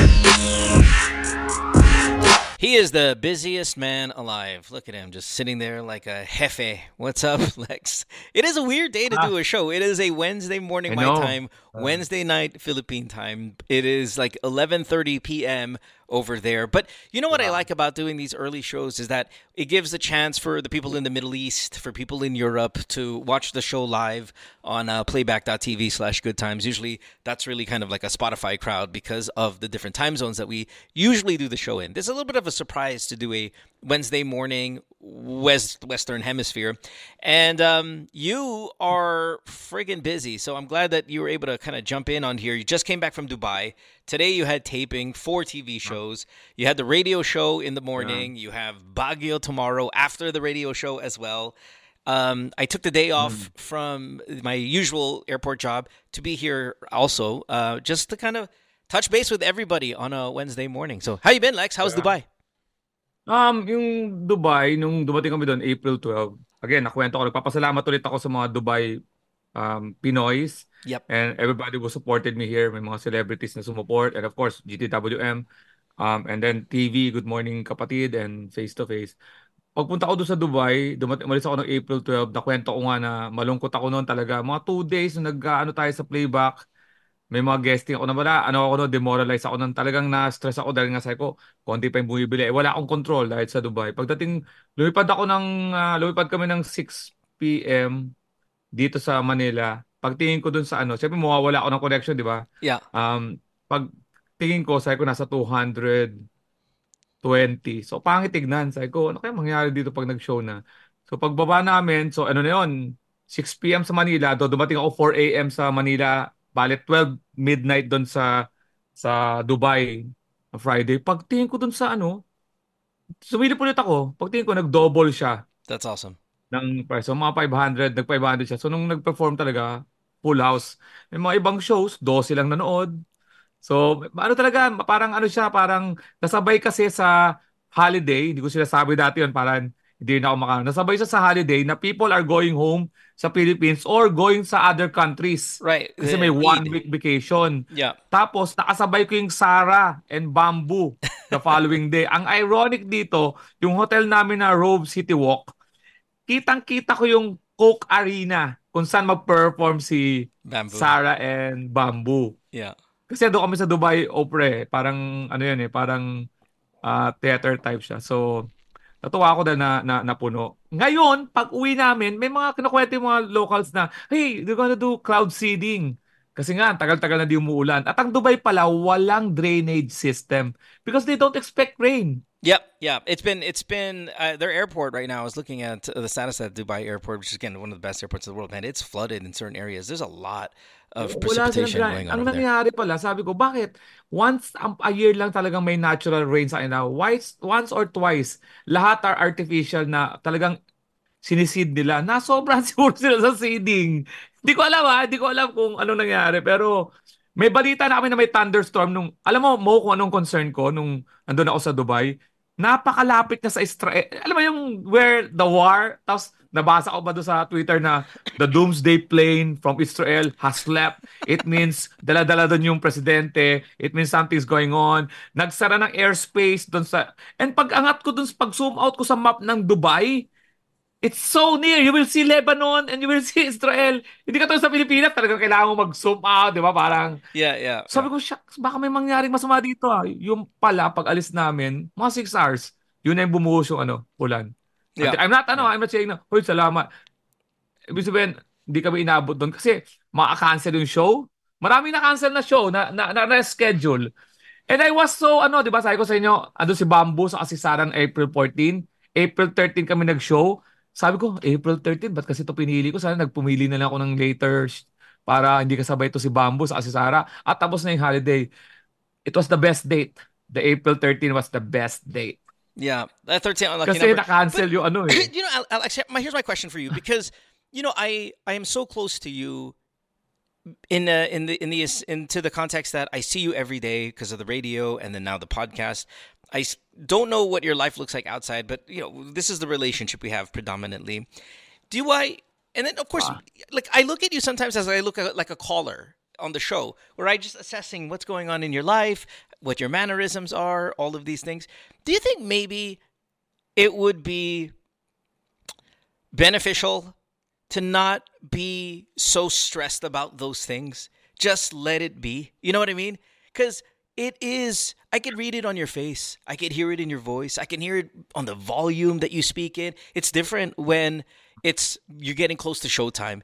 He is the busiest man alive. Look at him, just sitting there like a jefe. What's up, Lex? It is a weird day to do a show. It is a Wednesday morning I my know. time, Wednesday night Philippine time. It is like 11:30 p.m. over there. But you know what I like about doing these early shows is that it gives a chance for the people in the Middle East, for people in Europe to watch the show live on playback.tv/good times. Usually that's really kind of like a Spotify crowd because of the different time zones that we usually do the show in. There's a little bit of a surprise to do a Wednesday morning Western Hemisphere. And you are friggin' busy. So I'm glad that you were able to kind of jump in on here. You just came back from Dubai. Today you had taping 4 TV shows. You had the radio show in the morning. You have Baguio tomorrow after the radio show as well. I took the day off from my usual airport job to be here also, just to kind of touch base with everybody on a Wednesday morning. So how you been, Lex? How's Yeah. Dubai? Yung Dubai, nung dumating kami doon, April 12, again, nakwento ko, nagpapasalamat ulit ako sa mga Dubai Pinoys. Yep. And everybody who supported me here. May mga celebrities na sumuport. And of course, GTWM. And then TV, Good Morning Kapatid, and Face to Face. Pagpunta ko doon sa Dubai, umalis ako ng April 12, nakwento ko nga na malungkot ako noon talaga. Mga 2 days na nag-ano tayo sa playback. May mga guesting ako na wala. Ano ako noon, demoralize ako noon. Talagang na-stress ako dahil nga sabi ko, konti pa yung bumibili. Wala akong control dahil sa Dubai. Pagdating, lumipad kami ng 6 p.m. dito sa Manila. Pagtingin ko dun sa ano, siyempre mawawala ako ng connection, di ba? Yeah. Pag tingin ko, sabi ko nasa 220. So, pangit tignan. Sabi ko, ano kaya mangyari dito pag nag-show na? So, pagbaba namin, so ano na yun, 6 p.m. sa Manila, dumating ako 4 a.m. sa Manila, balit 12 midnight doon sa Dubai na Friday. Pagtingin ko doon sa ano, sumilip ulit ako. Pagtingin ko, nag-double siya That's awesome. ng price. So, mga 500, nag-500 siya. So, nung nag-perform talaga, full house. May mga ibang shows, 12 lang nanood. So, ano talaga, parang ano siya, parang nasabay kasi sa holiday. Hindi ko sila sabi dati yun, parang hindi na ako nasabay siya sa holiday na people are going home sa Philippines or going sa other countries. Right. Kasi may Eid. 1 week vacation. Yeah. Tapos, nakasabay ko yung Sarah and Bamboo the following day. Ang ironic dito, yung hotel namin na Rove City Walk, kitang-kita ko yung Coke Arena kung saan mag-perform si Bamboo. Sarah and Bamboo. Yeah. Kasi doon kami sa Dubai Opera eh. Parang ano yun eh, parang theater type siya. So, natuwa ako dahil napuno. Ngayon, pag uwi namin, may mga kinukwento yung mga locals na, hey, they're gonna do cloud seeding. Kasi nga, tagal-tagal na di umuulan. At ang Dubai pala, walang drainage system because they don't expect rain. Yep, yeah. It's been their airport right now. I was looking at the status at Dubai Airport, which is again one of the best airports in the world. Man, it's flooded in certain areas. There's a lot of Wala silang precipitation going on Ang over there. nangyari pala, sabi ko, bakit? Once a year lang talagang may natural rain sa kanila. Once or twice, lahat are artificial na talagang sinisid nila. Nasobrahan siguro sila sa seeding. Hindi ko alam hindi ko alam kung anong nangyari. Pero may balita na kami na may thunderstorm alam mo kung anong concern ko nung andun ako sa Dubai? Napakalapit na sa Israel. Alam mo yung where the war, tapos nabasa ko ba doon sa Twitter na the doomsday plane from Israel has left. It means dala-dala doon yung presidente. It means something's going on. Nagsara ng airspace doon sa... And pag angat ko doon, pag zoom out ko sa map ng Dubai, it's so near. You will see Lebanon and you will see Israel. Hindi ka to sa Pilipinas, talagang kailangan mo mag-zoom out, di ba? Parang, Yeah, yeah, yeah. sabi ko, shucks, baka may mangyaring masama dito Yung pala, pag alis namin, mga 6 hours, yun na yung bumuhos yung ulan. Yeah. I'm not saying na, hoy, salamat. Ibig sabihin, hindi kami inabot doon kasi maka-cancel yung show. Maraming na-cancel na show na schedule. And I was so, di ba, sabi ko sa inyo, ando si Bamboo sa si Sarah ng April 14. April 13 kami nag-show. Sabi ko, April 13, ba't kasi ito pinili ko? Sana nagpumili na lang ako ng later para hindi kasabay ito si Bamboo sa si Sarah. At tapos na yung holiday. It was the best date. The April 13 was the best date. Yeah, that 13 unlucky Kasi number. na-cancel yung You know, Alex, here's my question for you because you know I am so close to you into the context that I see you every day because of the radio and then now the podcast. Don't know what your life looks like outside, but you know this is the relationship we have predominantly. And then of course, like I look at you sometimes as I look at like a caller. on the show, where I just assessing what's going on in your life, what your mannerisms are, all of these things. Do you think maybe it would be beneficial to not be so stressed about those things? Just let it be. You know what I mean? Because it is, I could read it on your face. I could hear it in your voice. I can hear it on the volume that you speak in. It's different when you're getting close to showtime.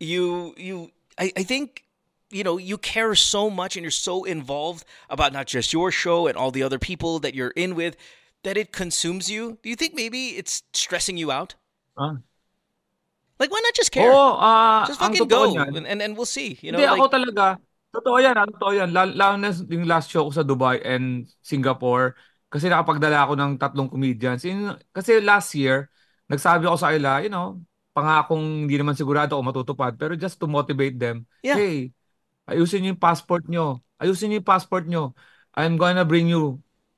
I think, you care so much and you're so involved about not just your show and all the other people that you're in with that it consumes you. Do you think maybe it's stressing you out? Ah. Like, why not just care? Oo, Just ang fucking totoo go niyan, and we'll see. hindi ako talaga, totoo yan, totoo yan. Lalo na yung last show ko sa Dubai and Singapore, kasi nakapagdala ako ng tatlong comedians. Kasi last year, nagsabi ako sa kanila, pangakong hindi naman sigurado kung matutupad, pero just to motivate them, Yeah. hey, ayusin niyo yung passport nyo. Ayusin niyo yung passport nyo. I'm gonna bring you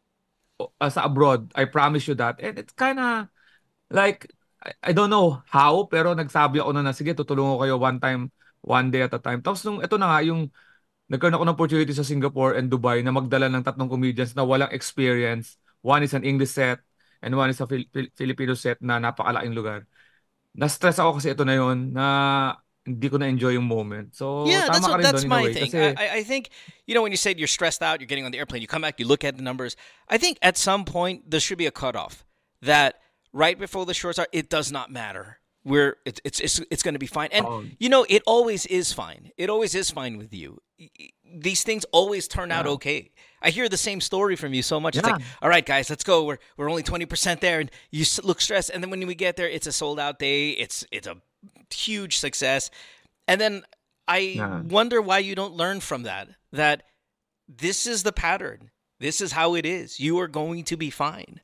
sa abroad. I promise you that. And it's kinda like, I don't know how, pero nagsabi ako na sige, tutulungan ko kayo one time, one day at a time. Tapos nung ito na nga, yung nagkaroon ako ng opportunity sa Singapore and Dubai na magdala ng tatlong comedians na walang experience. One is an English set and one is a Filipino set na napakalaking lugar. Na-stress ako kasi ito na yon na hindi ko na-enjoy yung moment. So, Yeah, tama ka rin that's doon in a my way. thing. Kasi, I think when you said you're stressed out, you're getting on the airplane, you come back, you look at the numbers. I think at some point there should be a cutoff that right before the shorts are, it does not matter. It's going to be fine, and oh, it always is fine. It always is fine with you. These things always turn out yeah. okay. I hear the same story from you so much. It's Yeah. like, all right, guys, let's go. We're only 20% there, and you look stressed. And then when we get there, it's a sold out day. It's a huge success. And then I Yeah. wonder why you don't learn from that. That this is the pattern. This is how it is. You are going to be fine.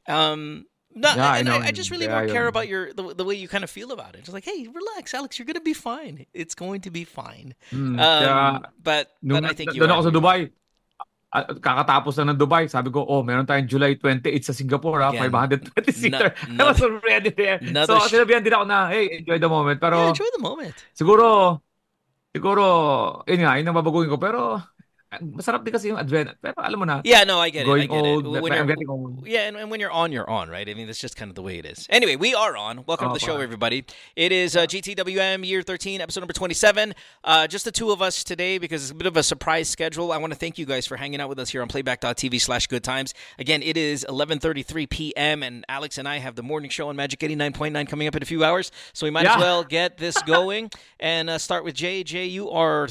No, Yeah, I and know. I just really Kaya more care yun. about the way you kind of feel about it. Just like, hey, relax, Alex. You're gonna be fine. It's going to be fine. Kaya, But I think you doon are. ako sa You're Dubai, kakatapos na ng Dubai, sabi ko, meron tayong July 28 sa Singapore, again 520 no, seater. I another was already there. another. So, sinabihan din ako na, hey, enjoy the moment. Yeah, Pero, enjoy the moment. siguro, siguro, yun ang babaguhin ko. Pero, masarap din kasi yung adrenaline. Pero, alam mo na, Yeah, no, I get it. I growing get it. old, When I'm you're getting old. yeah, and when you're on, right? I mean, that's just kind of the way it is. Anyway, we are on. Welcome to the show, Pa. everybody. It is GTWM Year 13, episode number 27. Just the two of us today because it's a bit of a surprise schedule. I want to thank you guys for hanging out with us here on playback.tv/good times. Again, it is 11:33 p.m. and Alex and I have the morning show on Magic 89.9 coming up in a few hours. So we might as Yeah. well get this going and start with Jay. Jay, you are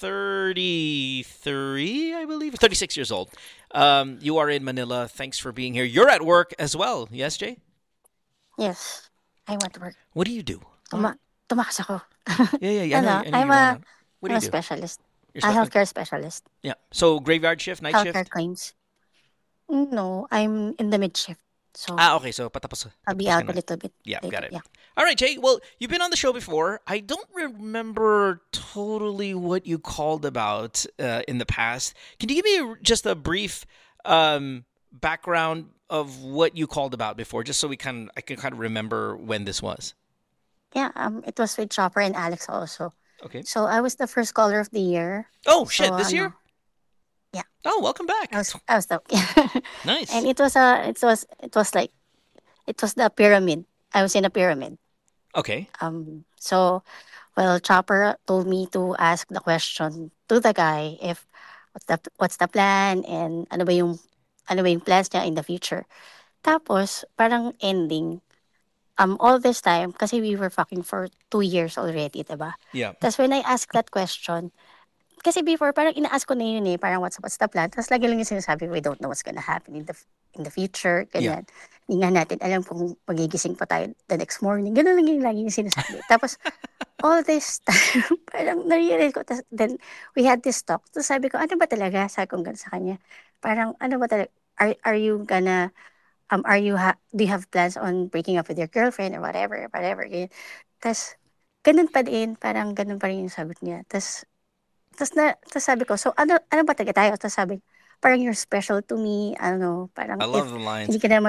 33, I believe, 36 years old. You are in Manila. Thanks for being here. You're at work as well. Yes, Jay? Yes, I went to work. What do you do? Tumakas ako. Yeah. I know Ano, you're I'm around. What do I'm you a do? specialist. You're A spe- healthcare specialist. yeah. So graveyard shift, night Healthcare shift? claims. No, I'm in the mid shift. So Okay. So I'll be patapos ka out na. a little bit Yeah, later. got it. Yeah. All right, Jay. Well, you've been on the show before. I don't remember totally what you called about in the past. Can you give me just a brief background of what you called about before, just so I can kind of remember when this was? Yeah, it was with Chopper and Alex also. Okay. So I was the first caller of the year. Oh So shit! This year? yeah, Oh, welcome back. I was the Nice. and it was like it was the pyramid. I was in a pyramid. Okay. So, well, Chopper told me to ask the question to the guy if what's the plan and ano ba yung plans niya in the future. Tapos, parang ending, all this time, kasi we were fucking for 2 years already, diba? Yeah. Tapos when I asked that question, kasi before, parang ina-ask ko na yun eh, parang what's the plan? Tapos lagi lang yung sinasabi, we don't know what's gonna happen in the future, ganyan. Hindi nga natin alam kung magigising pa tayo the next morning. Ganun lang yung lagi yung sinasabi. Tapos, all this time, parang na-realize ko. Then, we had this talk. Tapos sabi ko, ano ba talaga? Sabi ko gano'n sa kanya. Parang, ano ba talaga? Are you gonna, do you have plans on breaking up with your girlfriend or whatever? Ganyan. Tapos, ganun pa din. Parang ganun pa rin yung sagot niya. Tapos sabi ko, so ano ba talaga tayo? Tapos sabi, parang you're special to me. Ano, parang I love the lines. hindi ka naman,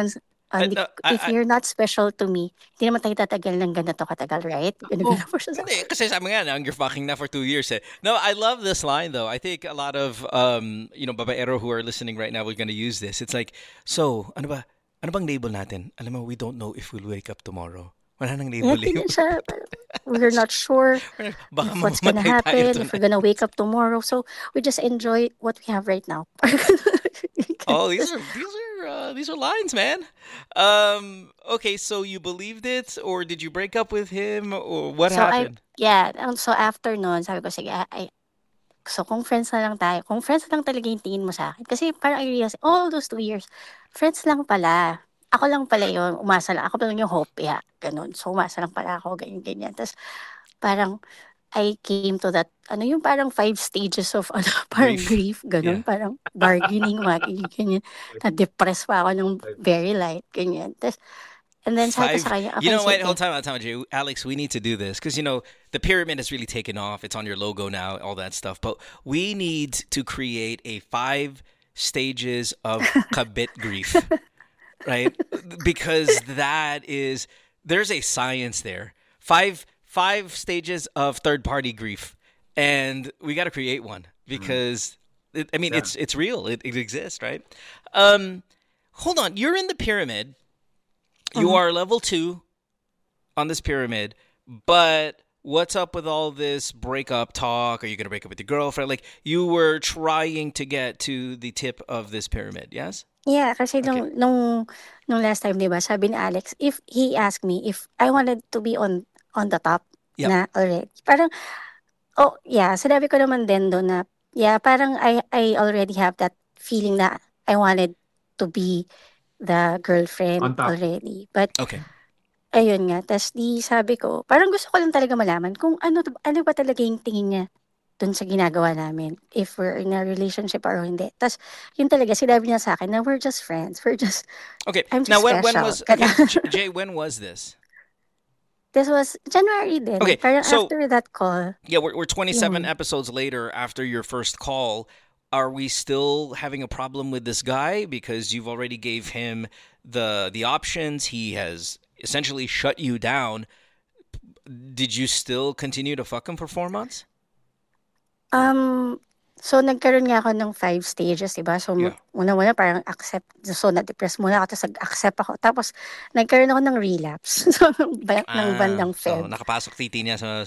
If you're not special to me, hindi naman tayo tatagal ng ganito katagal, right? Oh, Ganun po siya sa Hindi, kasi sabi nga, you're fucking na for 2 years. Eh. No, I love this line though. I think a lot of babaero who are listening right now, we're gonna use this. It's like, so, ano ba? Ano bang label natin? Alam mo, we don't know if we'll wake up tomorrow. Wala nang Yeah, label. ganyan siya. We're not sure Baka if what's gonna mamamatay tayo happen, if tonight. we're gonna wake up tomorrow. So we just enjoy what we have right now. Oh, these are lines, man. Okay, so you believed it, or did you break up with him, or what So happened? so after nun, sabi ko, sige, so kung friends na lang tayo, kung friends lang talaga yung tingin mo sa akin, kasi parang I realized, all those 2 years, friends lang pala. Ako lang pala yun, umasa lang. Ako pa lang yung hope, yeah, ganun. So umasa lang pala ako, ganyan. Tapos parang, I came to that, yung parang 5 stages of, parang Grief. grief, ganun. Yeah. Parang bargaining, ganyan. Na-depress pa ako ng very light, ganyan. Tapos, and then sabi ko sa kanya, okay, Wait, sige. hold time, Jay. Alex, we need to do this because the pyramid has really taken off. It's on your logo now, all that stuff. But we need to create a 5 stages of kabit grief, right? Because there's a science there. Five stages of third party grief, and we got to create one because it's real. It exists, right? Hold on, you're in the pyramid. You are level 2 on this pyramid, but what's up with all this breakup talk? Are you going to break up with your girlfriend? Like, you were trying to get to the tip of this pyramid, yes? Yeah, kasi nung last time, 'di ba, sabi ni Alex, if he asked me if I wanted to be on the top Yep. na already. Parang sinabi ko naman din doon na parang I already have that feeling na I wanted to be the On girlfriend top. already. But Okay. ayun nga, tas di sabi ko, parang gusto ko lang talaga malaman kung ano ba talaga yung tingin niya dun sa ginagawa namin, if we're in a relationship or hindi. Tas yun talaga, sinabi niya sa akin na we're just friends. Okay. I'm Now, just when special. was Jay? When was this? This was January din. Okay, Parang so- after that call. Yeah, we're 27 Yun. episodes later after your first call. Are we still having a problem with this guy because you've already gave him the options? He has essentially shut you down. Did you still continue to fuck him for 4 months? So nagkaroon nga ako ng 5 stages, diba? So Yeah. una-una parang accept. So na-depress muna ako, tapos nag-accept ako. Tapos nagkaroon ako ng relapse. So ng bandang So, Feb. nakapasok titi niya sa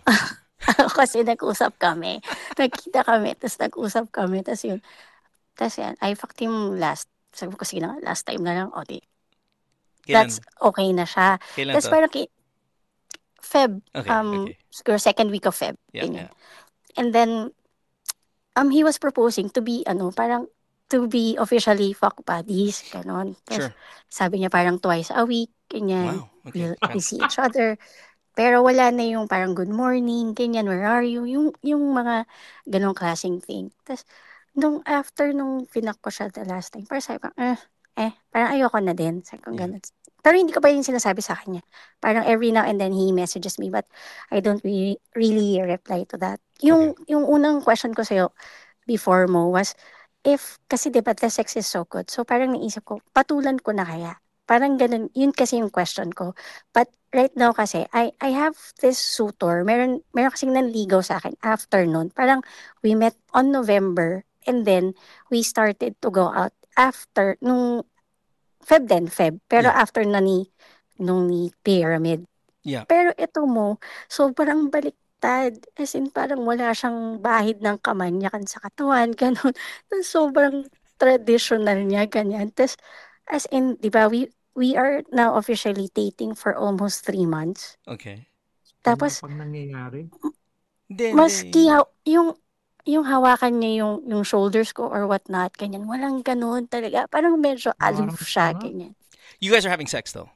Kasi nag-usap kami. Nagkita kami, tapos nag-usap kami. Tapos yun. Tapos yan, I fucked him last. Sabi ko, sige na, last time na lang. O di, that's okay na siya. Kailan Tapos to? parang Feb. Okay. Siguro second week of Feb. Yeah, Ganyan. yeah. And then, he was proposing to be, parang, to be officially fuck buddies, ganon. Tapos, Sure. sabi niya parang twice a week, ganyan. Wow. Okay. We see each other. Pero wala na yung parang good morning, ganyan, where are you? Yung mga ganong klaseng thing. Tapos, after nung pinak ko siya the last time, parang sabi ko, parang ayoko na din. Sabi ko, Yeah. ganun. Pero hindi ko pa yung sinasabi sa kanya. Parang every now and then he messages me, but I don't really reply to that. Yung unang question ko sa'yo before mo was, kasi diba the sex is so good, so parang naisip ko, patulan ko na kaya? Parang ganun, yun kasi yung question ko. But right now kasi, I have this suitor, meron kasing nanligaw sa akin after nun. Parang we met on November, and then we started to go out after, nung Feb. Pero Yeah. after na nung pyramid. Yeah. Pero ito mo, sobrang baliktad. As in, parang wala siyang bahid ng kamanyakan sa katawan, ganun. Tapos sobrang traditional niya, ganyan. Tapos, as in, di ba, we are now officially dating for almost 3 months. Okay. Tapos, Pag nangyayari. maski yung hawakan niya yung shoulders ko or whatnot, ganyan. Walang ganun talaga. Parang medyo aloof Parang siya, tanga. ganyan. You guys are having sex though.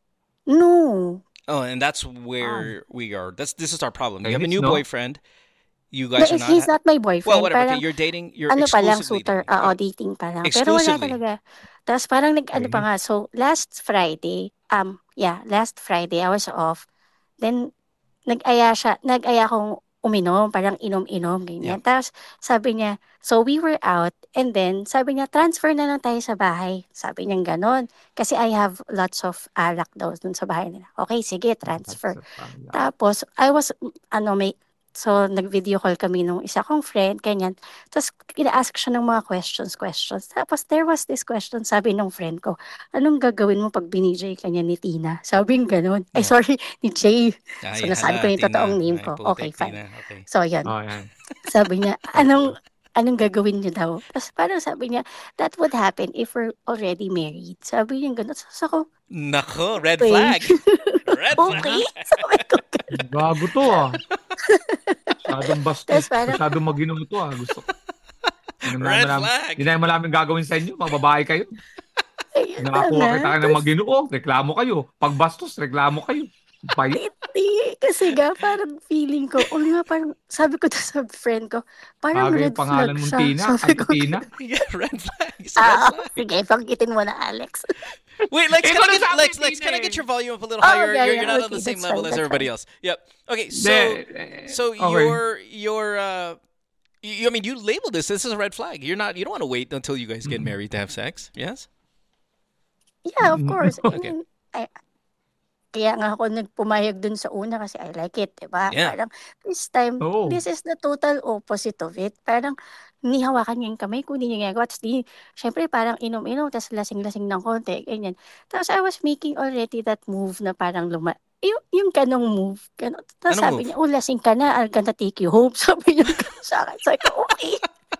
No. Oh, and that's where we are. This is our problem. You have a Chinese, new no? boyfriend. You guys are not. He's not my boyfriend. Well, whatever. Parang, Okay, you're dating. You're ano pa lang, exclusively suitor, dating. dating pa lang. Pero wala Exclusively. talaga. Tapos parang ano pa nga, so last Friday, last Friday, I was off. Then, nag-aya uminom, parang inom-inom, Yeah. ganyan. Tapos sabi niya, so we were out, and then sabi niya, transfer na lang tayo sa bahay. Sabi niya ganon. Kasi I have lots of alak daw dun sa bahay nila. Okay, sige, transfer. Tapos, nag-video call kami nung isa kong friend, ganyan. Tapos, ina-ask siya ng mga questions. Tapos, there was this question, sabi nung friend ko, anong gagawin mo pag binijay ka niya ni Tina? Sabi ng ganun. Ay, Yeah. sorry, ni Jay. Ay, So, nasabi ko hala, yung totoong Tina. name Ay, ko. Okay, putik, fine. Tina. Okay. So, yan. Oh, yan. Sabi niya, anong gagawin niyo daw? Tapos parang sabi niya, that would happen if we're already married. Sabi niya gano'n. Tapos ako, Nako, red okay. flag. Red Okay. flag. Sabi ko, Gago to Masyadong bastos. Tapos parang- Masyadong mag-inom to Gusto ko. Red flag. Hindi na malaming gagawin sa inyo. Mga babae kayo. ayun Nakakuha na. kita kayo ng mag-inom. Reklamo kayo. Pag bastos, reklamo kayo. Bayit. Hindi. Kasi nga, parang feeling ko, parang, sabi ko to sa friend ko, parang Bagay red yung pangalan flag mong siya. Tina. Sabi ko, Tina. Yeah, red flag. It's a red flag. sige, pangkitin mo na, Alex. Wait, Lex, Eh, can I ano get sabi, Lex, Tina, can I get eh? your volume up a little Oh, higher? yeah, You're not on okay, the same that's level fine, as that's everybody fine. else. Yep. Okay, so Okay. I mean, you labeled this. This is a red flag. You don't want to wait until you guys get married to have sex. Yes. Yeah, of course. I Okay. mean, kaya nga ako nagpumayag dun sa una kasi I like it, diba? Yeah. Parang this time, Oo. this is the total opposite of it. Parang nihawakan niya yung kamay ko, hindi niya ginagawa. Tapos syempre parang inom-inom, tapos lasing-lasing ng konti, ganyan. Tapos I was making already that move na parang yung ganong move. Ganon. Tapos Anong sabi move? niya, lasing ka na, I'm gonna take you home. Sabi niya sa akin. Sabi ko, okay.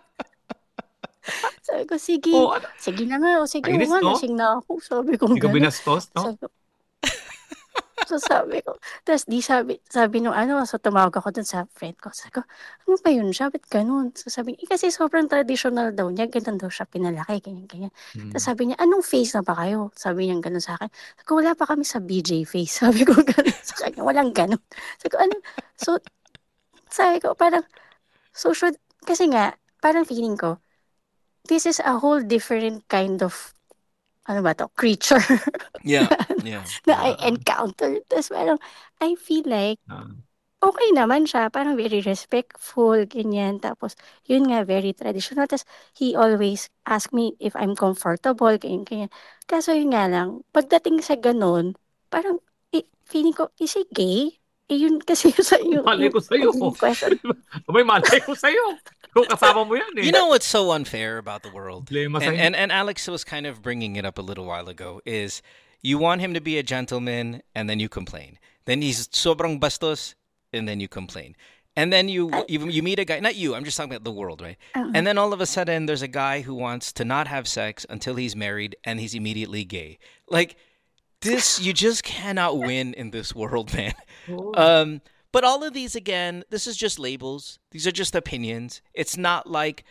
Sabi ko, sige. Oh, ano? Sige na nga. Sige, Kainis, nga, no? lasing na ako. Sabi ko, Hindi ka ganon. binastos, no? Sabi ko, so sabi ko, tapos sabi nung so tumawag ako dun sa friend ko. Sabi ko, ano ba yun siya? Ba't ganun? So sabi niya, kasi sobrang traditional daw niya, ganun daw siya pinalaki, ganyan. Tapos sabi niya, anong face na ba kayo? Sabi niya ganun sa akin. Sabi ko, wala pa kami sa BJ face. Sabi ko ganun sa kanya, walang ganun. Sabi ko, ano? So, sabi ko, parang, kasi nga, parang feeling ko, this is a whole different kind of, creature. Yeah. Yeah. na I encountered. Tapos parang, I feel like, Ah. okay naman siya. Parang very respectful, ganyan. Tapos, yun nga, very traditional. Tapos, he always ask me if I'm comfortable, ganyan. Kaso yun nga lang, pagdating sa ganun, parang, feeling ko, is he gay? Yun kasi sa yung Malay ko sa'yo. yung question. Abay, malay ko sa'yo. Kung kasama mo yan You know what's so unfair about the world? Problema sa'yo. And Alex was kind of bringing it up a little while ago, is you want him to be a gentleman and then you complain. Then he's sobrang bastos and then you complain. And then you meet a guy, not you, I'm just talking about the world, right? And then all of a sudden there's a guy who wants to not have sex until he's married and he's immediately gay. Like, this, you just cannot win in this world, man. But all of these, again, this is just labels. These are just opinions. It's not like,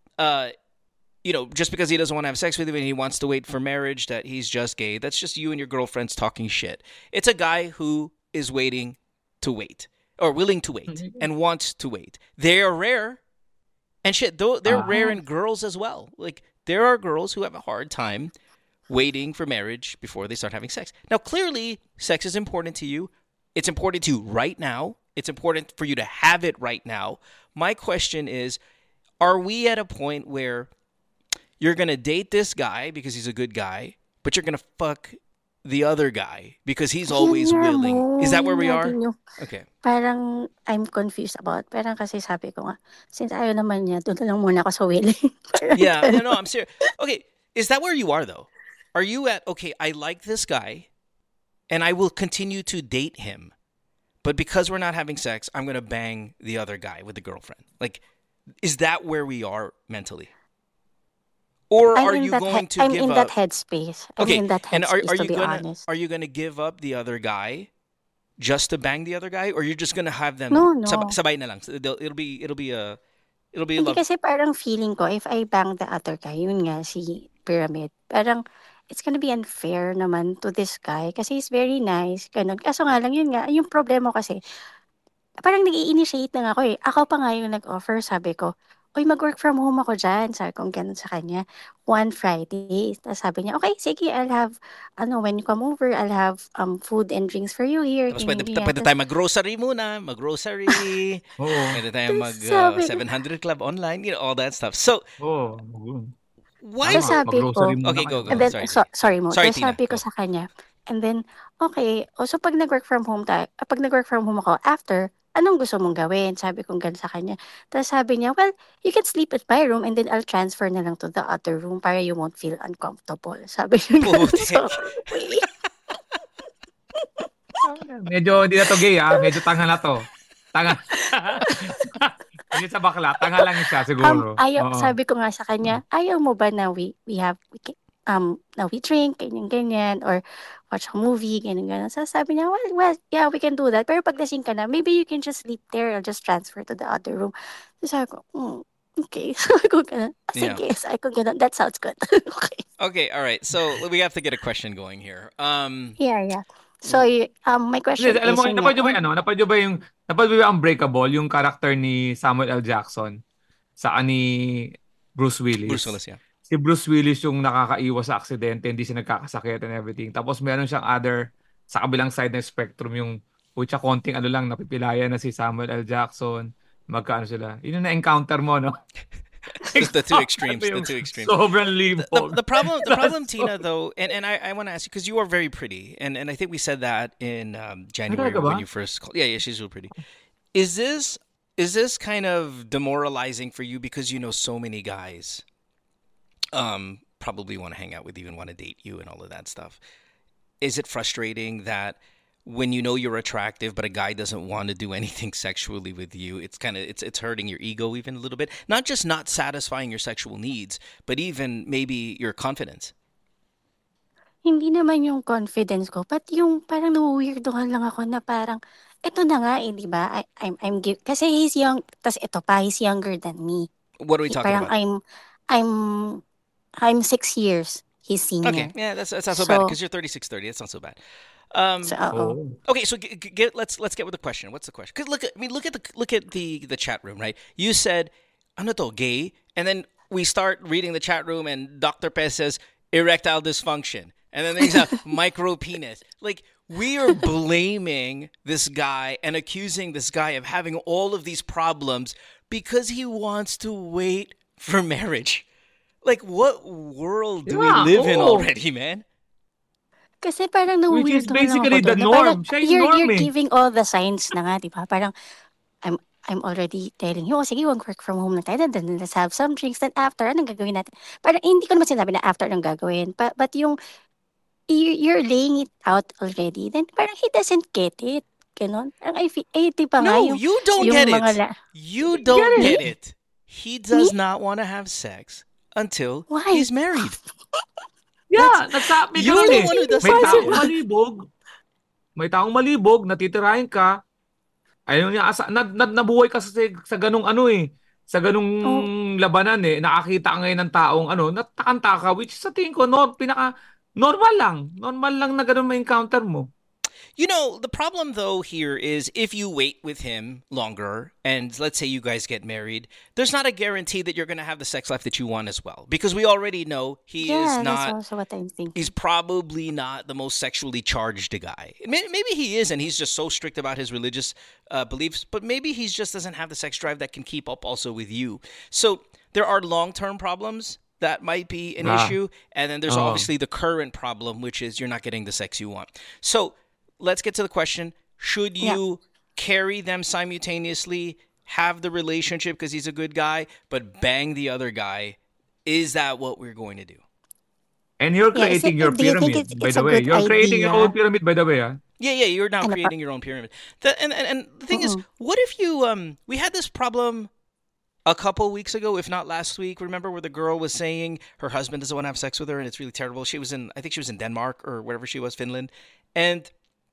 just because he doesn't want to have sex with you and he wants to wait for marriage, that he's just gay. That's just you and your girlfriends talking shit. It's a guy who is waiting to wait, or willing to wait, and wants to wait. They are rare, and shit, they're rare in girls as well. Like, there are girls who have a hard time waiting for marriage before they start having sex. Now, clearly, sex is important to you. It's important to you right now. It's important for you to have it right now. My question is, are we at a point where you're going to date this guy because he's a good guy, but you're going to fuck the other guy because he's always willing? Is that where we are? Okay. Parang I'm confused about. Parang kasi sabi ko nga, since ayaw naman niya, doon na lang muna ako sa willing. Yeah, no, I'm serious. Okay, is that where you are though? Are you at, okay, I like this guy and I will continue to date him, but because we're not having sex, I'm going to bang the other guy with the girlfriend? Like, is that where we are mentally? Or are you going to give up? I'm in that headspace. Okay, I'm in that and headspace, to be honest. are you gonna give up the other guy just to bang the other guy, or you're just gonna have them No. sabay na lang? It'll be a Hindi love. kasi parang feeling ko, if I bang the other guy, yun nga, si Pyramid, parang it's gonna be unfair naman to this guy kasi he's very nice, ganun. Kaso nga lang, yun nga, yung problema ko kasi, parang nag-i-initiate na nga ako eh. Ako pa nga yung nag-offer, sabi ko, uy, mag-work from home ako dyan. Sabi ko ganun sa kanya. One Friday. Tapos sabi niya, okay, sige, I'll have, when you come over, I'll have food and drinks for you here. Tapos Ganyan, ganyan. pwede tayo mag-grocery muna, mag-grocery. Oo. Pwede tayo Tapos sabi ko, 700 Club online, all that stuff. So, Oo. why? so Tama. sabi ko, Mag-grocery muna Okay, go, kayo. go. and then, Sorry. sorry mo. Sorry, Tapos Tina. sabi ko Go. sa kanya, and then, okay, so pag nag-work from home pag nag-work from home ako, after, anong gusto mong gawin? Sabi ko ganun sa kanya. Tapos sabi niya, well, you can sleep at my room and then I'll transfer na lang to the other room para you won't feel uncomfortable. Sabi niya ganun. Putik. So, wait. Medyo hindi na to gay, ah. Medyo tanga na to. Tanga. Hindi sa bakla. Tanga lang siya siguro. Oo. Sabi ko nga sa kanya, ayaw mo ba na we na we drink, ganyan, or watch a movie, ganyan. So sabi niya, well, yeah, we can do that. Pero pag lasing ka na, maybe you can just sleep there. I'll just transfer to the other room. So sabi ko, okay. Sabi ko ganun. Sige, sabi ko ganun. That sounds good. Okay. Okay, all right. So we have to get a question going here. Yeah. So, my question Hindi, alam is, mo, yun napanood nga, nyo ba yung Unbreakable, yung character ni Samuel L. Jackson sa ni Bruce Willis? Bruce Willis, yeah. Si Bruce Willis yung nakakaiwas sa aksidente, hindi siya nagkakasakit and everything. Tapos meron siyang sa kabilang side ng spectrum, yung pucha konting lang, napipilayan na si Samuel L. Jackson. Magkaano sila. Yun yung na-encounter mo, no? The two extremes. The two extremes. Sobrang libo. The problem, Tina, though, and I want to ask you because you are very pretty, and I think we said that in January Talaga ba? when you first called. Yeah, she's real pretty. Is this kind of demoralizing for you because you know so many guys probably want to hang out with you and want to date you and all of that stuff? Is it frustrating that when you know you're attractive but a guy doesn't want to do anything sexually with you, it's kind of it's hurting your ego even a little bit, not just not satisfying your sexual needs but even maybe your confidence? hindi naman yung confidence ko, but yung parang na-weirdohan lang ako na parang, eto na nga di ba? Kasi he's young, tas ito pa, he's younger than me. What are we talking Parang about? I'm 6 years his senior. Okay, yeah, that's not so bad because you're 36, 30. That's not so bad. Okay, so let's get with the question. What's the question? Because look at the chat room, right? You said, "Ano to, gay?" And then we start reading the chat room, and Dr. Pez says erectile dysfunction, and then there's a micro penis. Like we are blaming this guy and accusing this guy of having all of these problems because he wants to wait for marriage. Like, what world do we live in already, man? Kasi parang Which is na-weirdohan lang basically ako the doon. Na norm. parang, Siya yung norm you're eh. giving all the signs na nga, di ba? Parang, I'm already telling you, sige, work from home na tayo, then let's have some drinks, then after, anong gagawin natin? Parang, hindi ko naman sinabi na after anong gagawin, but yung, you're laying it out already, then parang he doesn't get it. Ganon. Parang di ba nga, No, you don't get it. You don't get it. He does not want to have sex until he's married. Yeah, You're nagsabi the ganun eh. one who doesn't May get taong it. malibog. May taong malibog, natitirahin ka. Ayun niya, nabuhay ka sa ganung sa ganung labanan eh. Nakakita ka ngayon ng taong natakanta ka, which sa tingin ko, normal lang na ganun ma-encounter mo. You know, the problem though here is if you wait with him longer and let's say you guys get married, there's not a guarantee that you're going to have the sex life that you want as well. Because we already know he is not, that's also what I'm thinking. he's probably not the most sexually charged guy. Maybe he is and he's just so strict about his religious beliefs, but maybe he just doesn't have the sex drive that can keep up also with you. So there are long-term problems that might be an issue. And then there's obviously the current problem, which is you're not getting the sex you want. So let's get to the question. Should you carry them simultaneously, have the relationship because he's a good guy, but bang the other guy? Is that what we're going to do? And you're creating your pyramid, by the way. You're creating your own pyramid, by the way. Yeah, you're now creating your own pyramid. And the thing is, what if you, we had this problem a couple weeks ago, if not last week, remember, where the girl was saying her husband doesn't want to have sex with her and it's really terrible. I think she was in Denmark or wherever she was, Finland. And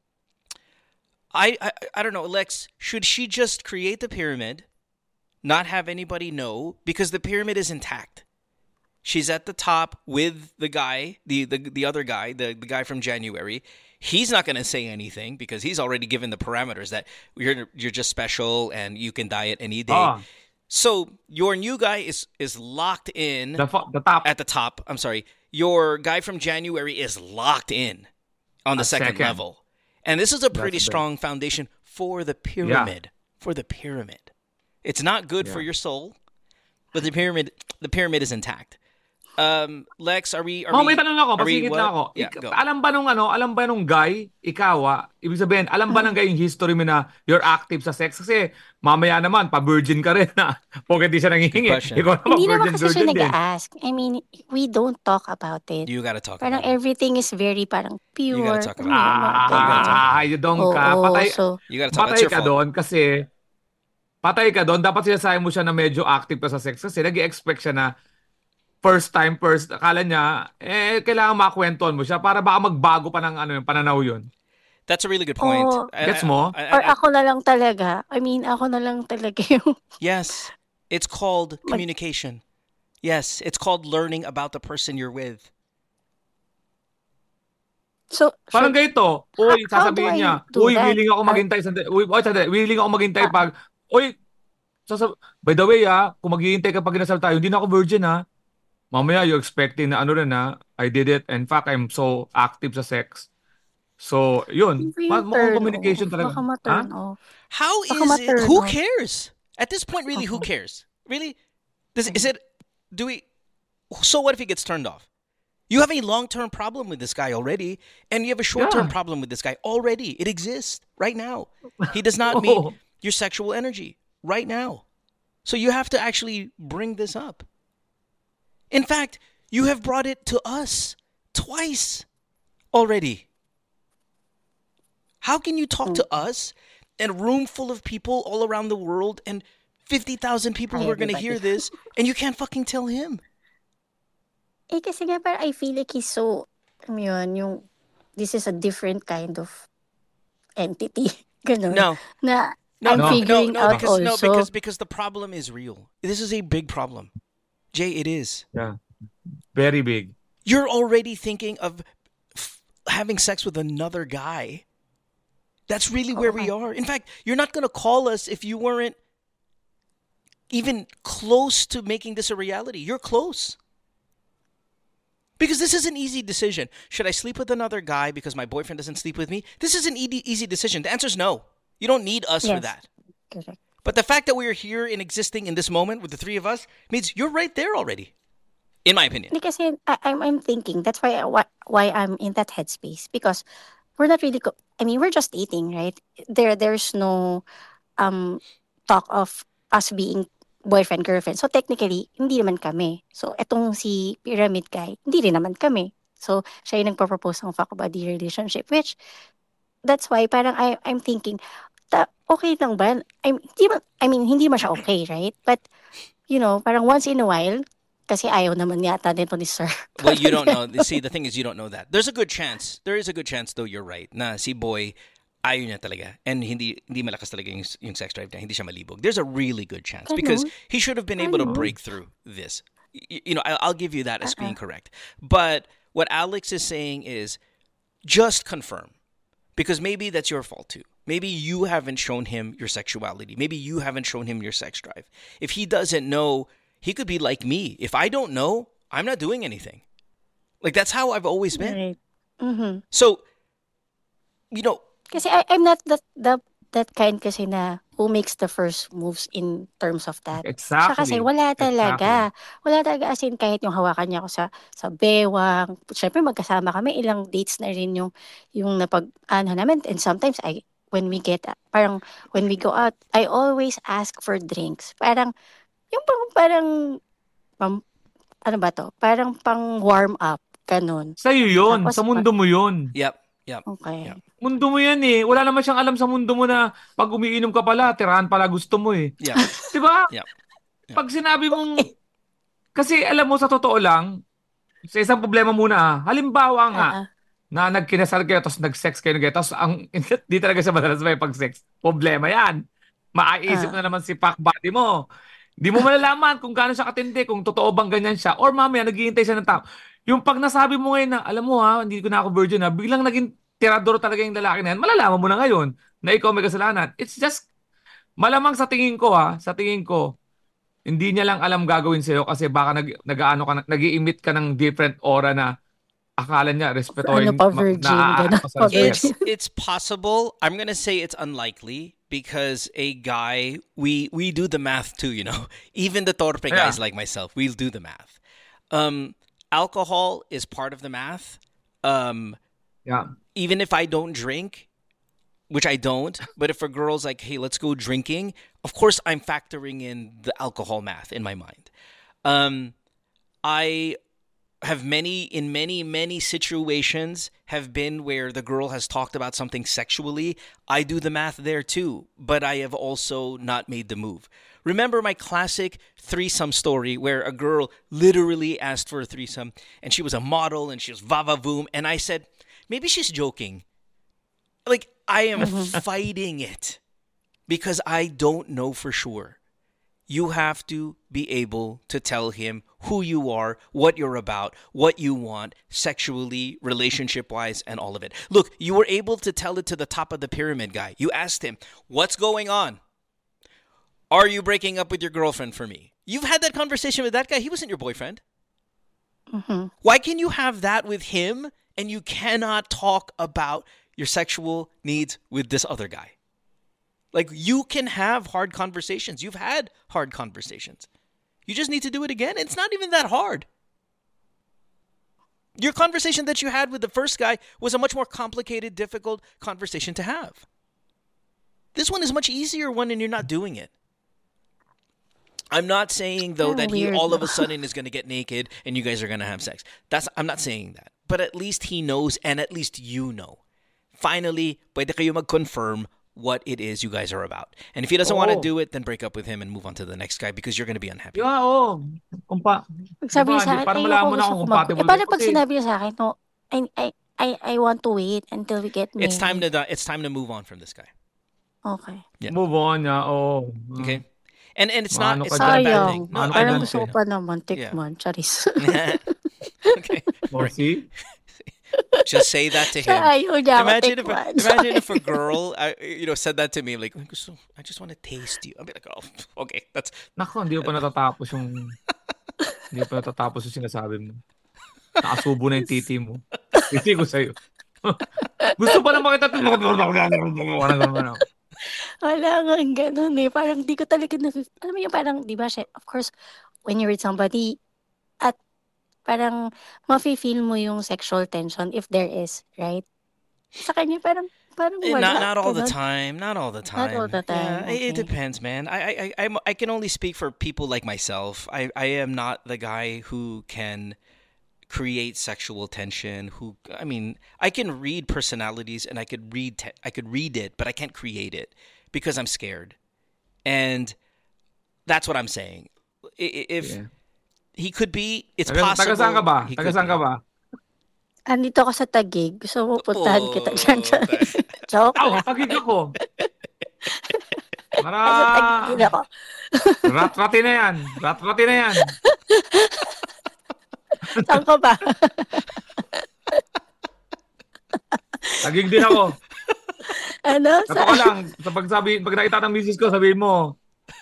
I don't know, Lex, should she just create the pyramid, not have anybody know, because the pyramid is intact? She's at the top with the guy, the other guy, the guy from January. He's not going to say anything because he's already given the parameters that you're just special and you can diet any day. So your new guy is locked in The top at the top. I'm sorry. Your guy from January is locked in on the at second second. level. And this is a pretty That's the strong foundation for the yeah. pyramid. For the pyramid. It's not good for Yeah. your soul, but the pyramid is intact. Lex, are we May tanong ako, masigit lang what? ako. Yeah, go. Alam ba nung guy, ikaw ibig sabihin, alam ba ng guy yung history mo na you're active sa sex? Kasi mamaya naman, pa-virgin ka rin na. Pagkat di siya Good nangihingi. question. Ikaw naman, Hindi naman kasi siya virgin din. nag-ask. I mean, we don't talk about it. You got to talk Parang about it. everything is very parang You got pure. to talk Alam mo about it. yun, mga ganun. You Yudong ka. Oo, Patay, so, You got to talk. It's patay your ka fault. doon kasi patay ka doon. Dapat sinasabi mo siya na medyo active ka sa sex kasi nag-expect siya na first. Akala niya, kailangan makakwentuhan mo siya para baka magbago pa ng pananaw yun. That's a really good point. oh, Gets mo? or ako na lang talaga. I mean, ako na lang talaga yung Yes, it's called communication. Yes, it's called learning about the person you're with. So, Parang ganito, uy, how do sasabihin I niya, do uy, that? willing ako maghintay. Sandali, willing ako maghintay pag, uy, by the way kung maghihintay ka pag inasal tayo, hindi na ako virgin Mamaya you're expecting na rin I did it. In fact, I'm so active sa sex. So, yun. Hindi yung Mukhang turn communication off. talaga. Baka ma-turn off. How Baka is it? ma-turn Who off. cares? At this point, really, who cares? Really? Is it? Do we? So what if he gets turned off? You have a long-term problem with this guy already, and you have a short-term Yeah. problem with this guy already. It exists right now. He does not meet Oo. your sexual energy right now. So you have to actually bring this up. In fact, you have brought it to us twice already. How can you talk to us and a room full of people all around the world and 50,000 people Hi, who are going to hear everybody. this and you can't fucking tell him? Kasi nga parang I feel like he's so, this is a different kind of entity. Ganun. No. Na No, I'm no, figuring no, out because also. because the problem is real. This is a big problem. Jay, it is. Yeah. Very big. You're already thinking of having sex with another guy. That's really where we are. In fact, you're not going to call us if you weren't even close to making this a reality. You're close. Because this is an easy decision. Should I sleep with another guy because my boyfriend doesn't sleep with me? This is an easy decision. The answer is no. You don't need us for Yes. that. Correct. But the fact that we're here and existing in this moment with the three of us means you're right there already, in my opinion. Hindi kasi I'm thinking that's why I'm in that headspace because we're not really we're just dating, right? There's no talk of us being boyfriend girlfriend. So technically hindi naman kami. So etong si Pyramid guy, hindi rin naman kami. So siya yung nagpo-propose ng fuck buddy relationship, which that's why parang I'm thinking okay lang ba? Hindi man siya okay, right? But parang once in a while kasi ayaw naman yata nito ni Sir. Well, you don't know. See, the thing is, you don't know that. There's a good chance. There is a good chance, though, you're right, na si Boy, ayaw niya talaga. And hindi malakas talaga yung sex drive niya. Hindi siya malibog. There's a really good chance. Because he should have been able to break through this. I'll give you that as being correct. But what Alex is saying is, just confirm. Because maybe that's your fault, too. Maybe you haven't shown him your sexuality. Maybe you haven't shown him your sex drive. If he doesn't know, he could be like me. If I don't know, I'm not doing anything. Like, that's how I've always been. Right. Mm-hmm. So, Kasi I'm not that kind kasi na who makes the first moves in terms of that. Exactly. Siya kasi wala talaga. Wala talaga as in kahit yung hawakan niya ako sa bewang. Siyempre magkasama kami, ilang dates na rin yung namin. And sometimes when we go out, I always ask for drinks. Parang ano ba to? Parang pang warm up. Ganun. Sa'yo yun. Tapos Sa mundo mo yun. Yep. Okay. Yeah. Mundo mo yan Wala naman siyang alam sa mundo mo na pag umiinom ka pala, tirahan pala gusto mo Yeah. Diba? Yeah. Pag sinabi mong... Kasi alam mo, sa totoo lang, sa isang problema muna halimbawa nga, na nagkinasal kayo, tapos nag-sex kayo, tapos di talaga siya madalas may pag-sex. Problema yan. Maaisip na naman si Pac Buddy mo. Di mo malalaman kung gaano siya katindi, kung totoo bang ganyan siya, or mamaya naghihintay siya ng tao. Yung pag nasabi mo ngayon na, alam mo hindi ko na ako virgin biglang naging tirador talaga yung lalaki na yan, malalaman mo na ngayon na ikaw may kasalanan. It's just, malamang sa tingin ko, Hindi niya lang alam gagawin sa'yo kasi baka nag-aano ka, nag-i-emit ka ng different aura na akala niya Ano respetuhin, pa, virgin, naaaano gano'n ka sa pa, respeto. virgin. It's possible. I'm gonna say it's unlikely because a guy we do the math too. Even the torpe guys Yeah. like myself, we'll do the math. Alcohol is part of the math. Yeah. Even if I don't drink, which I don't, but if a girl's like, hey, let's go drinking, of course I'm factoring in the alcohol math in my mind. I have in many situations have been where the girl has talked about something sexually. I do the math there too, but I have also not made the move. Remember my classic threesome story where a girl literally asked for a threesome and she was a model and she was va-va-voom and I said, maybe she's joking. Like, I am fighting it because I don't know for sure. You have to be able to tell him who you are, what you're about, what you want, sexually, relationship-wise, and all of it. Look, you were able to tell it to the top of the pyramid guy. You asked him, what's going on? Are you breaking up with your girlfriend for me? You've had that conversation with that guy. He wasn't your boyfriend. Why can you have that with him and you cannot talk about your sexual needs with this other guy? Like, you can have hard conversations. You've had hard conversations. You just need to do it again. It's not even that hard. Your conversation that you had with the first guy was a much more complicated, difficult conversation to have. This one is a much easier one and you're not doing it. I'm not saying, though, Kinda that he weird, all of no? a sudden is going to get naked and you guys are going to have sex. I'm not saying that. But at least he knows and at least you know. Finally, pwede kayo mag-confirm what it is you guys are about. And if he doesn't want to Oo. do it, then break up with him and move on to the next guy because you're going to be unhappy. Yeah, oo. Pag sabi Diba, niya sa akin, para ayoko, malaman mo na gusto kung ko compatible kayo. paano pag Kasi, sinabi niya sa akin, no, I want to wait until we get It's time married. to move on from this guy. Okay. Yeah. move on niya, oo. Okay? And it's not Maano it's ka not a dyan? bad Sayang. thing. No, Maano ka I Parang dyan, know. gusto ko te? pa naman, Yeah. tikman, charis. Okay. Oh, see? Just say that to Siya him. ayaw niya ako Imagine if a tikman. girl said that to me like, I just want to taste you. I'll be like, oh, okay, that's Nako, hindi pa natatapos yung sinasabi mo. Nakasubo na yung titi mo. Hindi ko sa'yo. Gusto pa na makita ito. Parang ganun. Wala nga ganun eh. Parang di ko talaga alam mo yung parang, di ba, of course, when you're with somebody, at parang mafe-feel mo yung sexual tension if there is, right? Sa kanya parang wala. not all the ganun. time. Not all the time. Not all the time, Yeah, it okay. depends, man. I can only speak for people like myself. I am not the guy who can create sexual tension. I can read personalities and I could read it, but I can't create it because I'm scared. And that's what I'm saying. If Yeah. he could be, it's Taga possible. saan ka ba? he Taga could saan ka be. ba? Andito ako sa Taguig. Gusto mo puntahan kita dyan. Joke Aw, lang. tagig ako. Para Nasa Taguig din ako. rat-rati na yan. Rat-rati na yan. Saan ka ba? Tagig din ako. Ano? Kato ka lang. Pag nakita ng misis ko, sabihin mo,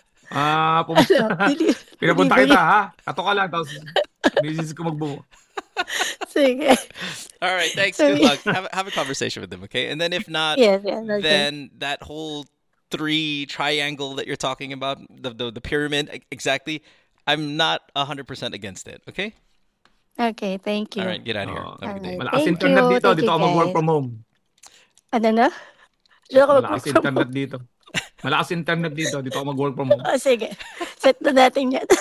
pinapunta kita, ha? Kato ka lang. Tapos, misis ko magbuo. Sige. All right, thanks. So, Good luck. Have a conversation with them, okay? And then if not, Yes, okay. then that whole 3 triangle that you're talking about, the pyramid, exactly. I'm not 100% against it, okay? Okay, thank you. All right, get out of here. Oo. Have a good day. Alright. Malakas Thank internet you. dito. Thank Dito you, ako mag-work guys. from home. Ano na? Diyan ako Malakas mag-work from internet home. dito. Malakas internet dito. Dito ako mag-work from home. Oh, sige. Set na natin yan.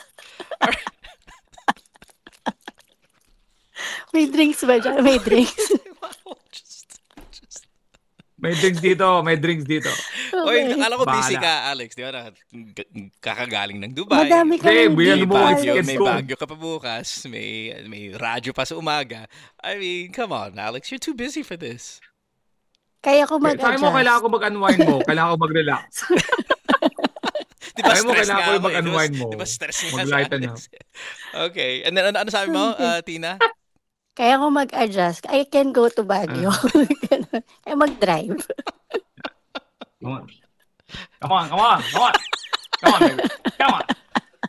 May drinks ba dyan? May drinks. Just- May drinks dito. May drinks dito. Oy, Okay. akala ko busy Bahala. ka, Alex. Di ba? Kakagaling ng Dubai. Madami ka Hindi, ng buyan May mo ang details. Baguio, sketch may ko. Baguio ka pa bukas. May radyo pa sa umaga. I mean, come on, Alex. You're too busy for this. Kaya ko Sabi mo, kailangan mag-adjust. ko mag-unwind mo. Kailangan ko mag-relax. Di ba Sabi mo, stress kailangan nga ko ako yung mag-unwind mo. Di ba stress nga si Mag-lighten Alex? Okay. And then, ano sabi mo, Tina? Kaya ko mag-adjust. I can go to Baguio. Ganun. Kaya mag-drive. Come on. Come on, come on, come on. Come on, baby. Come on.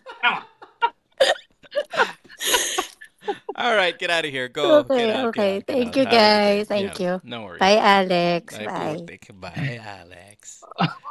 All right, get out of here. Go. Get Okay, out. Get okay. out. Get Thank out. you, Have a good day. guys. Thank Yeah, you. no worries. Bye, Alex. Bye, Bye. Bye, Alex.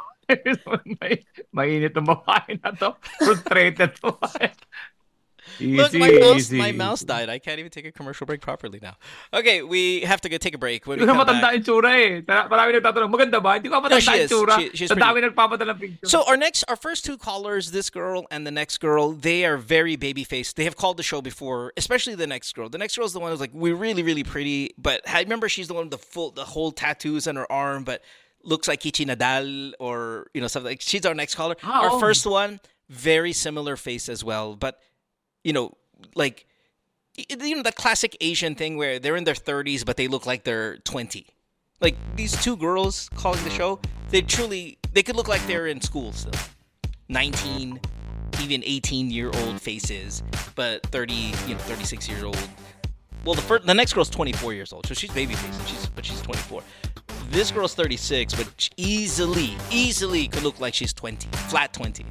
Mainit ang babae na to. Frustrated to. Look, Easy. my mouse died. I can't even take a commercial break properly now. Okay, we have to go take a break. When we Hindi ko come matanda back, yung tsura eh. Marami nagtatanong, maganda ba? Hindi ko no, matanda she yung is. tsura. She's Sa pretty. dami nagpapadala ng picture. So our first two callers, this girl and the next girl, they are very baby faced. They have called the show before, especially the next girl. The next girl is the one who's like, we're really, really pretty, but I remember she's the one with the whole tattoos on her arm, but looks like Kichi Nadal or something like. She's our next caller. Our first one, very similar face as well, but like that classic Asian thing where they're in their 30s but they look like they're 20. Like these two girls calling the show, they could look like they're in school still. 19, even 18-year-old faces, but 30, 36-year-old. Well, the next girl's 24 years old, so she's baby faced, but she's 24. This girl's 36, but she easily could look like she's 20, flat 20.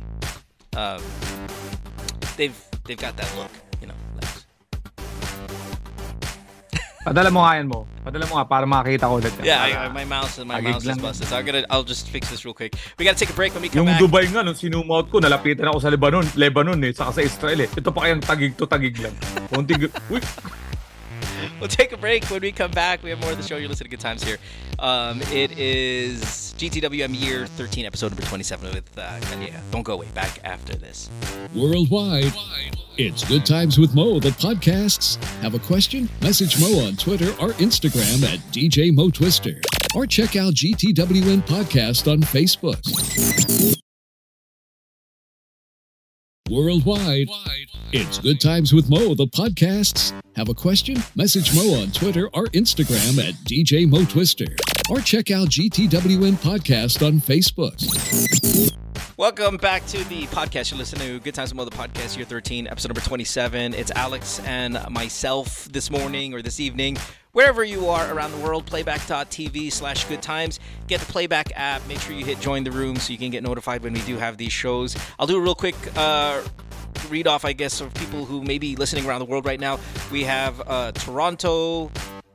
They've got that look, Padala mo nga yan mo. Padala mo nga para makita ko ulit. Yeah, my mouse is busted. So I'll just fix this real quick. We gotta take a break when we come yung back. Dubai nga, nung sinumot ko, nalapitan ako sa Lebanon eh, saka sa Israel eh. Ito pa kayang tagig lang. Uy. We'll take a break. When we come back, we have more of the show. You're listening to Good Times here. It is GTWM Year 13, episode number 27 with Kanya. Don't go away. Back after this. Worldwide, it's Good Times with Mo, the podcasts. Have a question? Message Mo on Twitter or Instagram at DJ Mo Twister. Or check out GTWN Podcast on Facebook. Worldwide, it's Good Times with Mo, the podcasts. Have a question? Message Mo on Twitter or Instagram at DJ Mo Twister. Or check out GTWN Podcast on Facebook. Welcome back to the podcast. You're listening to Good Times with Mo, the podcast, year 13, episode number 27. It's Alex and myself this morning or this evening. Wherever you are around the world, playback.tv/good times. Get the Playback app. Make sure you hit join the room so you can get notified when we do have these shows. I'll do a real quick read off, I guess, of people who may be listening around the world right now. We have Toronto.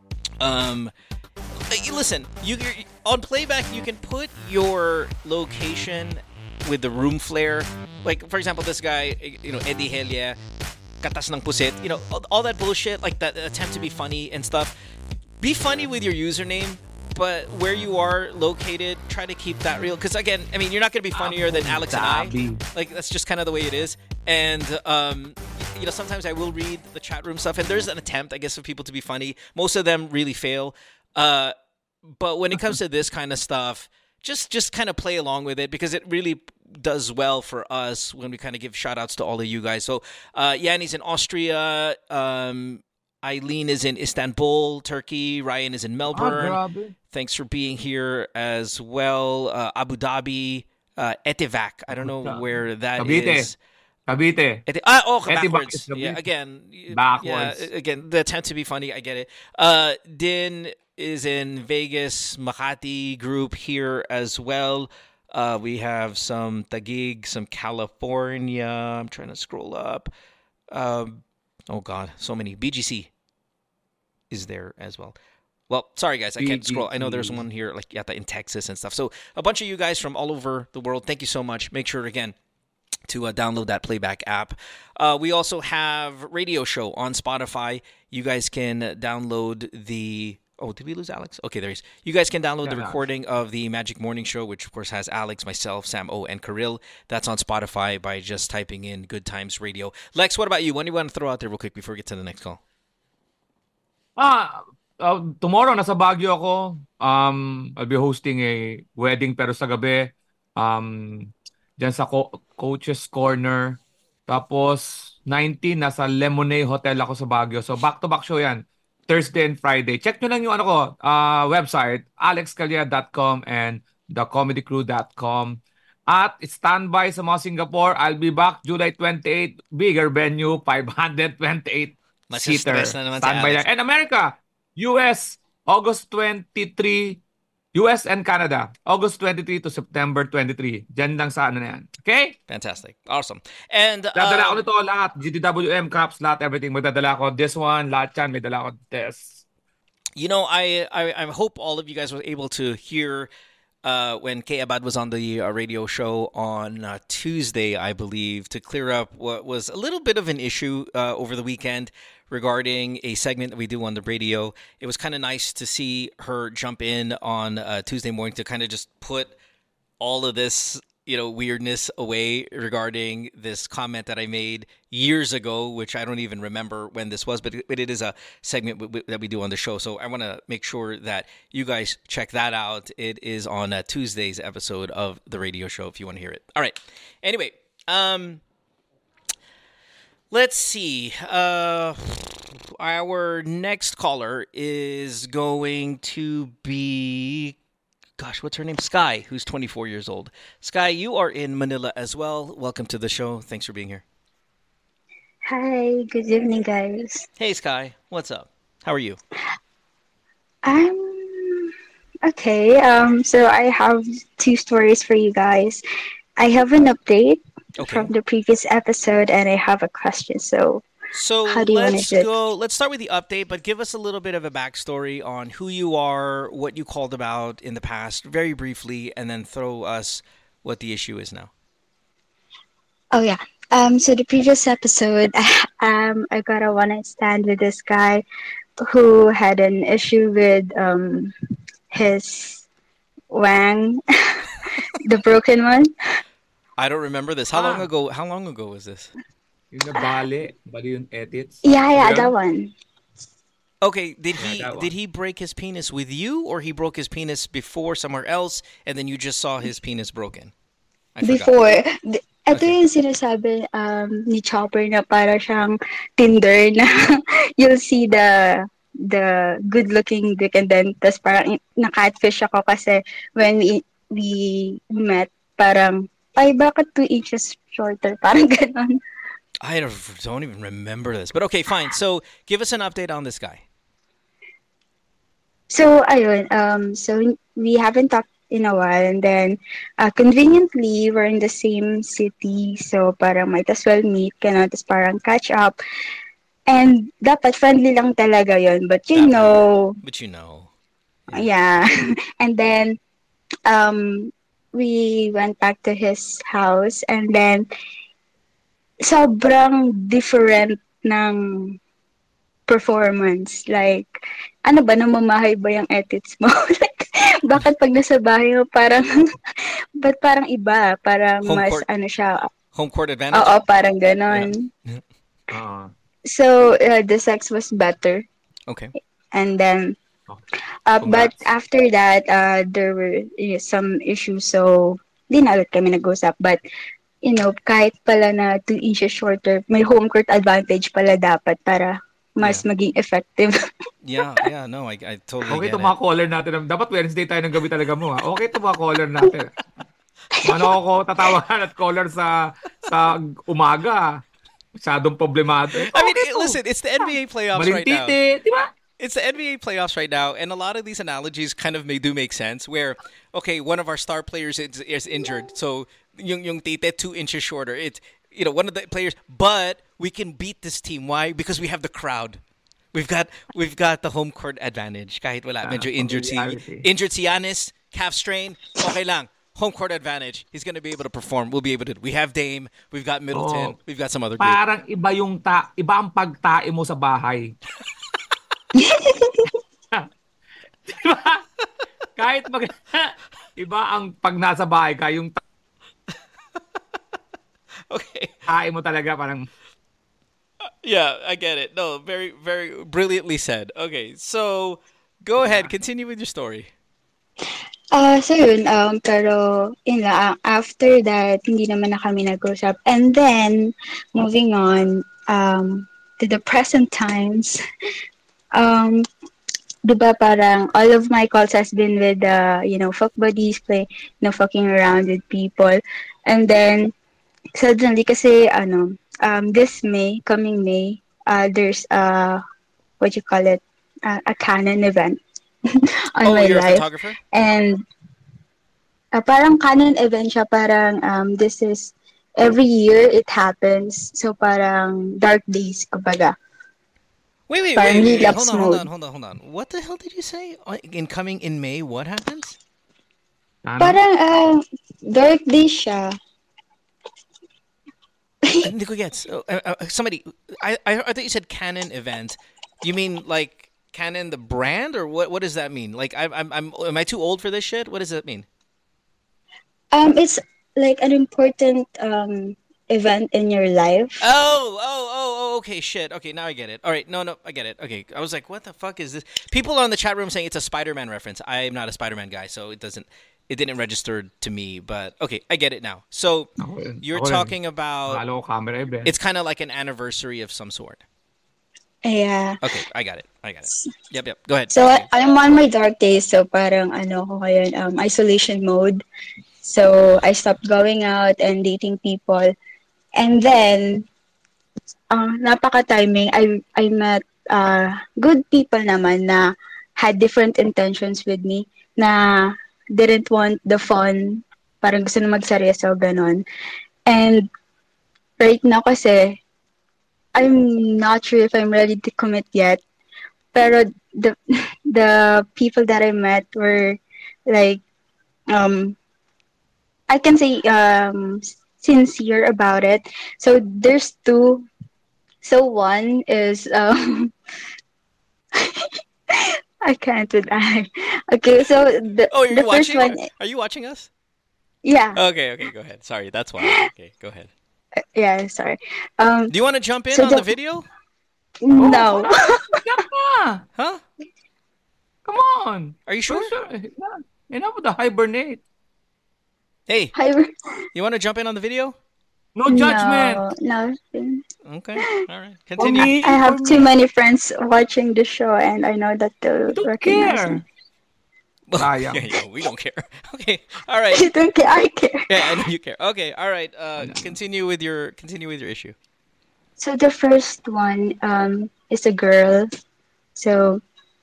Listen, you're on Playback, you can put your location with the room flare. Like, for example, this guy, Eddie Helia, katas ng pusit, all that bullshit, like that attempt to be funny and stuff. Be funny with your username, but where you are located, try to keep that real. Because again, I mean, you're not going to be funnier than Alex and I. Like, that's just kind of the way it is. And, sometimes I will read the chat room stuff, and there's an attempt, I guess, of people to be funny. Most of them really fail. But when it comes to this kind of stuff, just kind of play along with it, because it really does well for us when we kind of give shout outs to all of you guys. So Yanni's in Austria, Eileen is in Istanbul, Turkey, Ryan is in Melbourne. Thanks for being here as well. Abu Dhabi, Etivac, I don't know where that is. Cavite. Backwards. Yeah, again. Backwards. Yeah, again, the attempt to be funny, I get it. Din is in Vegas, Makati group here as well. We have some Taguig, some California. I'm trying to scroll up. Oh, God, so many. BGC is there as well. Well, sorry, guys, I can't scroll. I know there's one here like in Texas and stuff. So a bunch of you guys from all over the world, thank you so much. Make sure, again, to download that Playback app. We also have Radio Show on Spotify. You guys can download the... Oh, did we lose Alex? Okay, there he is. You guys can download the recording of the Magic Morning Show, which, of course, has Alex, myself, Sam O, and Karil. That's on Spotify by just typing in Good Times Radio. Lex, what about you? What do you want to throw out there real quick before we get to the next call? Tomorrow, nasa Baguio ako. I'll be hosting a wedding pero sa gabi. Diyan sa Coach's Corner. Tapos, 19, nasa Lemonade Hotel ako sa Baguio. So, back-to-back show yan. Thursday and Friday. Check nyo lang yung website, alexcalia.com and thecomedycrew.com. At standby sa mga Singapore, I'll be back July 28, bigger venue, 528-seater. Standby lang. And America, US, August 23, US and Canada, August 23 to September 23. Diyan lang sa ano na yan. Okay? Fantastic. Awesome. And Dadala ko nito lahat. GTWM, Caps, lahat, everything. Magdadala ko. This one, lahat yan. May dala ko this. you know, I hope all of you guys were able to hear when Kay Abad was on the radio show on Tuesday, I believe, to clear up what was a little bit of an issue over the weekend regarding a segment that we do on the radio. It was kind of nice to see her jump in on Tuesday morning to kind of just put all of this, weirdness away regarding this comment that I made years ago, which I don't even remember when this was, but it is a segment that we do on the show. So I want to make sure that you guys check that out. It is on Tuesday's episode of the radio show if you want to hear it. All right. Anyway, let's see. Our next caller is going to be... Gosh, what's her name? Sky, who's 24 years old. Sky, you are in Manila as well. Welcome to the show. Thanks for being here. Hi, good evening, guys. Hey, Sky. What's up? How are you? I'm okay. So I have two stories for you guys. I have an update from the previous episode, and I have a question. So how do you let's go. Let's start with the update, but give us a little bit of a backstory on who you are, what you called about in the past, very briefly, and then throw us what the issue is now. Oh yeah. So the previous episode, I got a one-night stand with this guy who had an issue with his wang, the broken one. I don't remember this. How long ago? How long ago was this? Yung bali yung edits. Yeah, that one. Okay, did he break his penis with you, or he broke his penis before somewhere else, and then you just saw his penis broken? Before. Ito yung sinasabi ni Chopper na para siyang Tinder na you'll see the good-looking dick, and then tas parang na-catfish ako kasi when we met, parang ay bakit 2 inches shorter, parang ganon. I don't even remember this. But okay, fine. So give us an update on this guy. So, ayun, so we haven't talked in a while, and then conveniently, we're in the same city, so parang might as well meet, tapos parang catch up. And dapat friendly lang talaga yun, but you know. But you know. Yeah. And then we went back to his house, and then sobrang different ng performance. Like, ano ba, namamahay ba yung edits mo? Like, bakit pag nasa bahay mo, parang, ba't parang iba? Parang mas, siya. Home court advantage? Oo, parang ganon. Yeah. So, the sex was better. Okay. And then, but after that, there were some issues, so, di na ulit kami nag-usap. But, kahit pala na 2 inches shorter, may home court advantage pala dapat para mas maging effective. Yeah, no, I totally okay, get it. Okay, mga caller natin. Dapat Wednesday tayo ng gabi talaga mo, ha? Okay, ito mga caller natin. Ano ako tatawagan at caller sa umaga? Masyadong problemado. I mean, listen, it's the NBA playoffs right now. Diba? It's the NBA playoffs right now, and a lot of these analogies kind of do make sense. Where, okay, one of our star players is injured, so yung tite 2 inches shorter. It's one of the players, but we can beat this team. Why? Because we have the crowd. We've got the home court advantage. Kahit wala, medyo injured si Giannis, calf strain, okay lang. Home court advantage. He's going to be able to perform. We'll be able to. We have Dame. We've got Middleton. We've got some other. Parang iba iba ang pagtae mo sa bahay. Diba? Kahit iba ang pag nasa bahay ka, yung okay. Tae mo talaga parang yeah, I get it. No, very, very brilliantly said. Okay, so go ahead. Continue with your story. So yun, pero after that, hindi naman na kami nag-usap. And then, moving on to the present times, diba parang all of my calls has been with, fuck buddies, fucking around with people. And then, suddenly, kasi, this coming May, there's what you call it, a Canon event on my you're life. A photographer? And, parang canon event siya, parang this is every year it happens. So parang dark days, kumbaga. Parang relapse mode. Hold on. What the hell did you say? Incoming in May, what happens? Ano? Parang dark days siya. Hindi ko gets. Somebody, I thought you said canon event. You mean like Canon the brand, or what? What does that mean? Like, am I too old for this shit? What does that mean? It's like an important event in your life. Oh, okay, shit. Okay, now I get it. All right, no, I get it. Okay, I was like, what the fuck is this? People on the chat room saying it's a Spider-Man reference. I'm not a Spider-Man guy, so it didn't register to me, but okay, I get it now. So you're talking about, Halo camera event. it's kind of like an anniversary of some sort. Yeah. Okay, I got it. Yep. Go ahead. So I'm on my dark days, so parang ano ko ngayon, isolation mode. So I stopped going out and dating people. And then napaka-timing, I met good people naman na had different intentions with me, na didn't want the fun, parang gusto na magseryoso, ganon. And right now kasi, I'm not sure if I'm ready to commit yet. Pero the people that I met were like, I can say sincere about it. So there's two. So one is I can't with that. Okay, so you're the first watching? one, Are you watching us? yeah, Okay, go ahead. Sorry, that's why. Okay, go ahead. yeah, sorry. Do you want to jump in so on the video? No. Yan na. Huh? Come on. Are you sure? Enough with the hibernate. Hey, Hi- you want to jump in on the video? No judgment. No. Okay, all right. Continue. I have too many friends watching the show, and I know that they'll Don't recognize care. me. Sayang. Yeah, we don't care. Okay, all right. You don't care, I care. Yeah, I know you care. Okay, all right. Continue with your issue. So the first one is a girl. So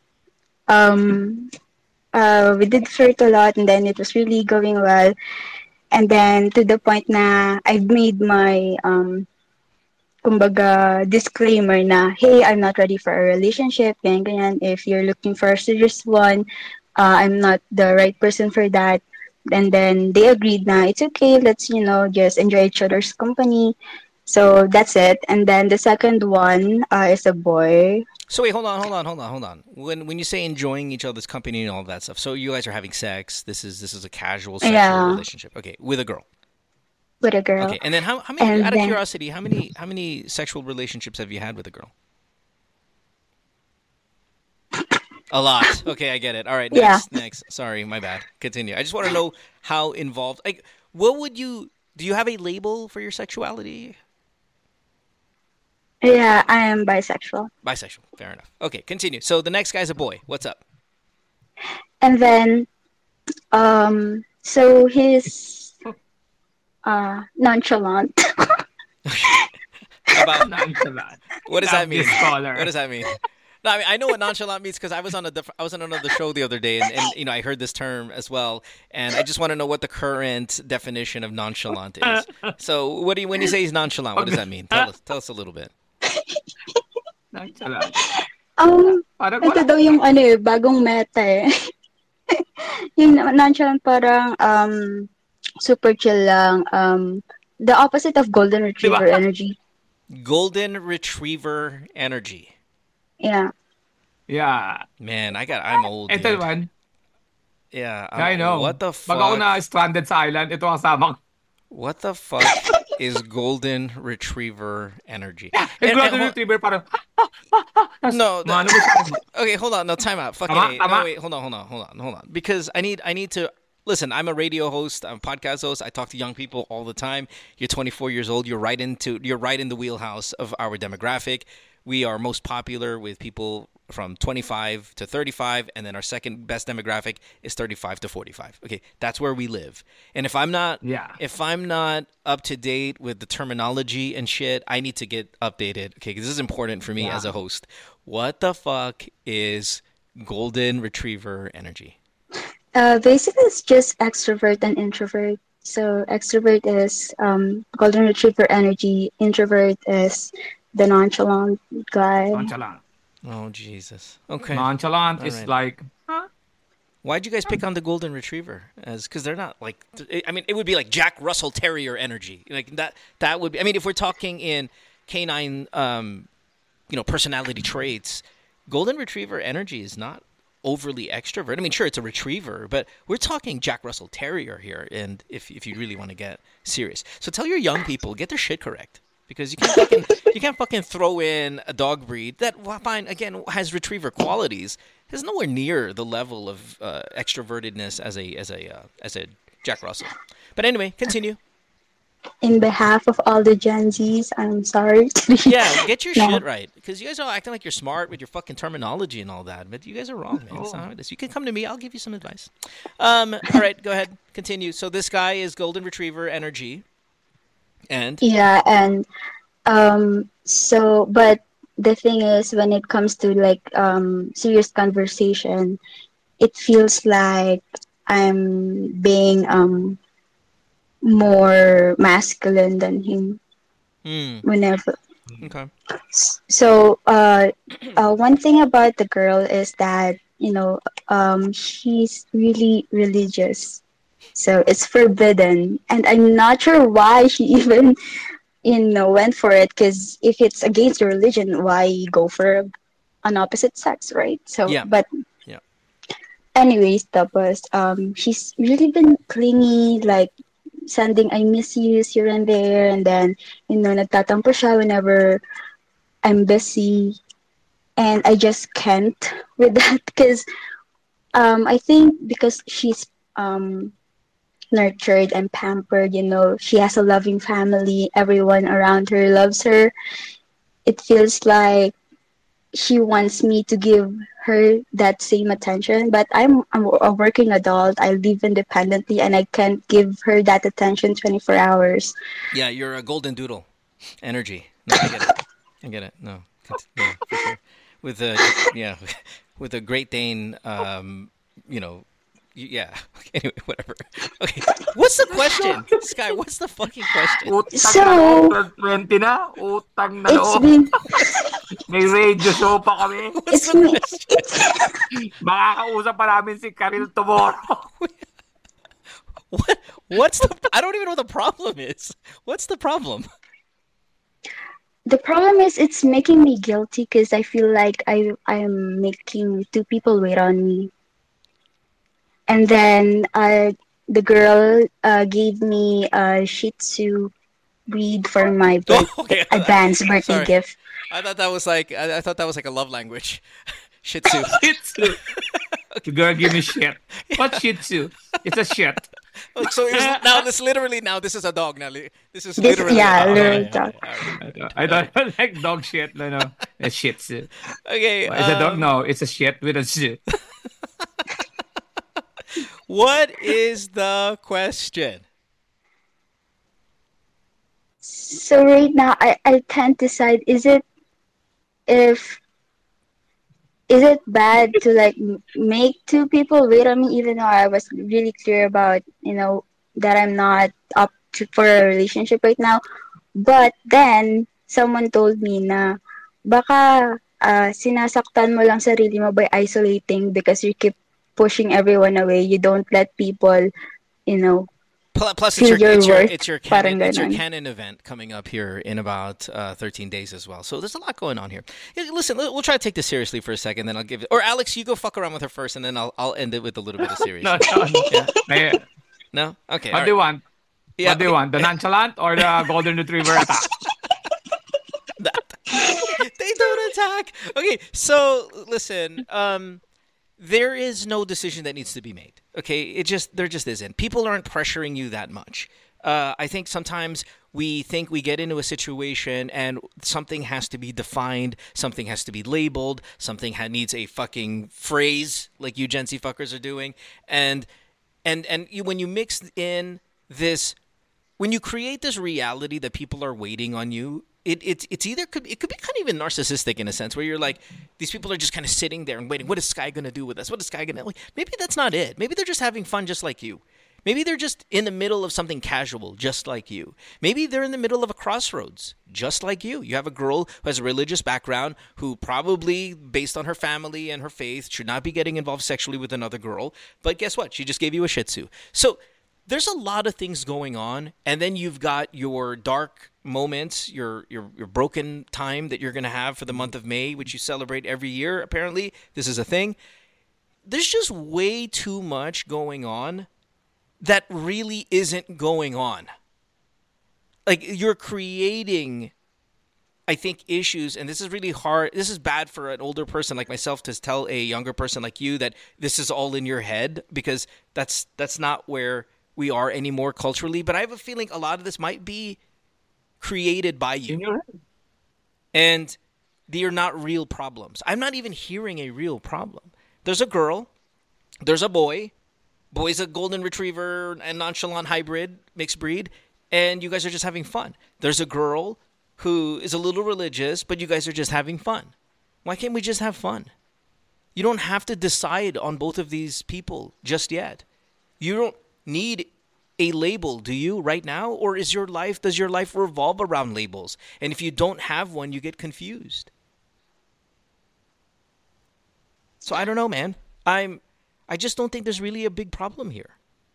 we did flirt a lot, and then it was really going well. And then to the point na I've made my kumbaga disclaimer na, hey, I'm not ready for a relationship, ganyan. If you're looking for a serious one, I'm not the right person for that. And then they agreed na it's okay, let's just enjoy each other's company. So that's it. And then the second one is a boy. So wait, hold on. When you say enjoying each other's company and all that stuff, so you guys are having sex. This is a casual sexual relationship. Okay, with a girl. With a girl. Okay, and then how many? And out of then- curiosity, how many sexual relationships have you had with a girl? A lot. Okay, I get it. All right, next. Sorry, my bad. Continue. I just want to know how involved. Like, do you have a label for your sexuality? Yeah, I am bisexual. Bisexual. Fair enough. Okay, continue. So the next guy's a boy. What's up? And then so he's nonchalant. About Nonchalant. what does that mean? Love this caller. What does that mean? No, I mean I know what nonchalant means because I was on another show the other day and I heard this term as well, and I just want to know what the current definition of nonchalant is. So when you say he's nonchalant, what does that mean? Tell us a little bit. Nonchalant. Parang Ito wala. daw yung bagong meta eh. Yung nonchalant parang super chill lang. The opposite of golden retriever Diba? energy. Golden retriever energy. Yeah. Yeah. Man, I'm old. Ito Dude. naman. Yeah, I know. What the Pag ako fuck? na stranded sa island, ito kasama ko. What the fuck is golden retriever energy? Yung And- golden and- retriever parang, No, Mano mo siya. okay, hold on. No, time out. Fucking Tama, A. tama. No, wait, hold on. Because I need to listen. I'm a radio host. I'm a podcast host. I talk to young people all the time. You're 24 years old. You're right in the wheelhouse of our demographic. We are most popular with people from 25 to 35, and then our second best demographic is 35 to 45. Okay, that's where we live. And if I'm not up to date with the terminology and shit, I need to get updated. Okay, because this is important for me as a host. What the fuck is golden retriever energy? Basically, it's just extrovert and introvert. So extrovert is golden retriever energy. Introvert is the nonchalant guy. Nonchalant. Oh Jesus. Okay. Nonchalant All is right. like, huh? Why'd you guys pick on the golden retriever? As because they're not like. I mean, it would be like Jack Russell Terrier energy. Like that. That would be. I mean, if we're talking in canine, personality traits, golden retriever energy is not overly extrovert. I mean, sure, it's a retriever, but we're talking Jack Russell Terrier here. And if you really want to get serious, so tell your young people get their shit correct. Because you can't fucking throw in a dog breed that, well, fine, again, has retriever qualities, is nowhere near the level of extrovertedness as a Jack Russell. But anyway, continue. In behalf of all the Gen Zs, I'm sorry. Yeah, get your No. shit right. Because you guys are acting like you're smart with your fucking terminology and all that, but you guys are wrong, man. It's not like this. You can come to me. I'll give you some advice. All right, go ahead. Continue. So this guy is golden retriever energy, and Yeah, and but the thing is, when it comes to like serious conversation, it feels like I'm being more masculine than him whenever. okay. So one thing about the girl is that she's really religious, so it's forbidden, and I'm not sure why she even went for it, because if it's against your religion, why go for an opposite sex, right? So Yeah. but Yeah. anyways, tapos she's really been clingy, like sending I miss yous here and there, and then nagtatampo siya whenever I'm busy, and I just can't with that, because I think because she's nurtured and pampered, she has a loving family, everyone around her loves her. It feels like she wants me to give her that same attention, but I'm a working adult. I live independently, and I can't give her that attention 24 hours. Yeah, you're a golden doodle energy. No, I get it. I get it. No, yeah, for sure. With a with a Great Dane, yeah. Anyway, whatever. Okay, what's the question, Sky? What's the fucking question? Utang So, na loob, 20 na. Utang na It's loob. been May radio show pa kami. it's me Makakausap pa namin si Karil tomorrow. What's the? I don't even know what the problem is. What's the problem? the problem is it's making me guilty, because I feel like I'm making two people wait on me. And then the girl gave me a Shih Tzu breed for my Okay. advanced birthday Sorry. gift. I thought that was like I thought that was like a love language. Shih Tzu. Shih Tzu. The girl give me shit. What Shih Tzu? It's a shit. So this is a dog now. This is This, literally yeah, a dog. literal dog. I don't like dog shit. No. It's Shih Tzu. Okay. It's a dog? No, it's a shit with a tzu. What is the question? So right now, I can't decide. If is it bad to like make two people wait on me, even though I was really clear about that I'm not up for a relationship right now. But then someone told me na baka sinasaktan mo lang sarili mo by isolating, because you keep pushing everyone away. You don't let people, Plus, feel your worth. it's your Parang canon ganon. event coming up here in about 13 days as well. So there's a lot going on here. Yeah, listen, we'll try to take this seriously for a second, then I'll give it. Or Alex, you go fuck around with her first, and then I'll end it with a little bit of No, seriousness. no. May- No? Okay. What all do you right. want? Yeah, What do you want? The nonchalant or the golden retriever attack? They don't attack. Okay, so listen, there is no decision that needs to be made. Okay, there just isn't. People aren't pressuring you that much. I think sometimes we think we get into a situation and something has to be defined, something has to be labeled, something needs a fucking phrase like you Gen Z fuckers are doing, and when you mix in this, when you create this reality that people are waiting on you, it's either it could be kind of even narcissistic in a sense where you're like, these people are just kind of sitting there and waiting. What is Sky going to do with us? What is Sky going to, like, maybe that's not it. Maybe they're just having fun just like you. Maybe they're just in the middle of something casual, just like you. Maybe they're in the middle of a crossroads, just like you. You have a girl who has a religious background who probably, based on her family and her faith, should not be getting involved sexually with another girl. But guess what? She just gave you a Shih Tzu. So there's a lot of things going on. And then you've got your dark moments, your broken time that you're going to have for the month of May, which you celebrate every year, apparently. This is a thing. There's just way too much going on that really isn't going on. Like, you're creating, I think, issues, and this is really hard. This is bad for an older person like myself to tell a younger person like you that this is all in your head, because that's not where we are anymore culturally. But I have a feeling a lot of this might be created by you. In your head. And they are not real problems. I'm not even hearing a real problem. There's a girl, there's a boy. Boy's a golden retriever and nonchalant hybrid, mixed breed, and you guys are just having fun. There's a girl who is a little religious, but you guys are just having fun. Why can't we just have fun? You don't have to decide on both of these people just yet. You don't need a label, do you, right now? Or does your life revolve around labels? And if you don't have one, you get confused. So I don't know, man. I just don't think there's really a big problem here.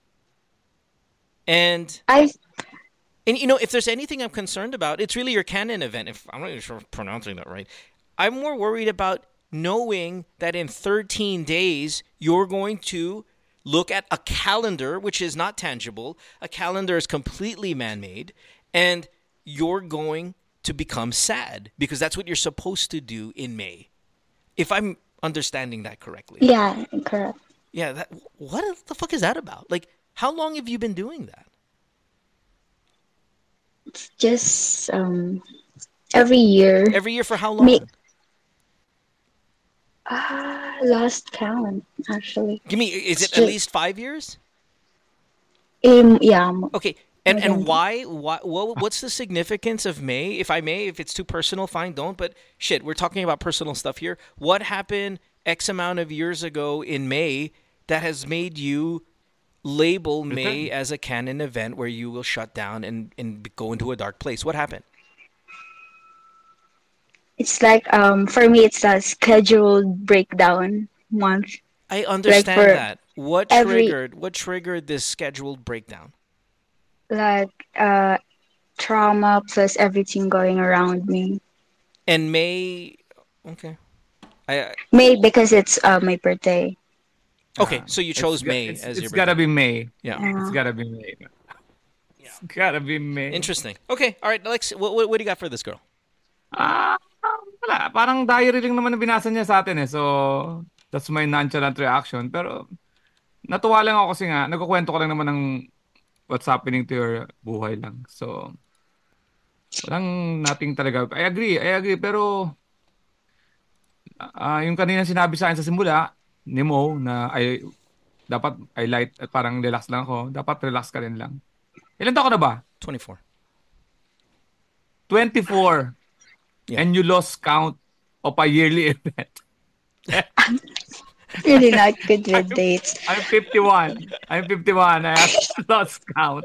And if there's anything I'm concerned about, it's really your canon event. If I'm not even sure if I'm pronouncing that right. I'm more worried about knowing that in 13 days you're going to look at a calendar, which is not tangible. A calendar is completely man-made, and you're going to become sad because that's what you're supposed to do in May. If I'm understanding that correctly. Yeah, correct. Yeah, what the fuck is that about? Like, how long have you been doing that? It's just every year. Every year for how long? Lost count, actually. Is it at least 5 years? Yeah. Okay, and why? What's the significance of May? If I may, if it's too personal, fine, don't. But shit, we're talking about personal stuff here. What happened X amount of years ago in May that has made you label May as a canon event where you will shut down and go into a dark place? What happened? It's like for me, it's a scheduled breakdown month. I understand that. What triggered this scheduled breakdown? Like trauma plus everything going around me. And May, okay. May because it's my birthday. Okay, so you chose May as your birthday. It's gotta be May. Yeah. It's gotta be May. It's gotta be May. Interesting. Okay, all right, Alex, what do you got for this girl? Wala. Parang diary lang naman na binasa niya sa atin eh. So, that's my nonchalant reaction. Pero, natuwa lang ako kasi nga, nagkukwento ko lang naman ng what's happening to your buhay lang. So, walang nating talaga. I agree. Pero, yung kanina sinabi sa akin sa simula, ni Mo, na dapat light at parang relax lang ako. Dapat relax ka rin lang. Ilan taon ka na ba? 24. 24. Yeah. And you lost count of a yearly event. Really not good with dates. I'm 51. I have lost count.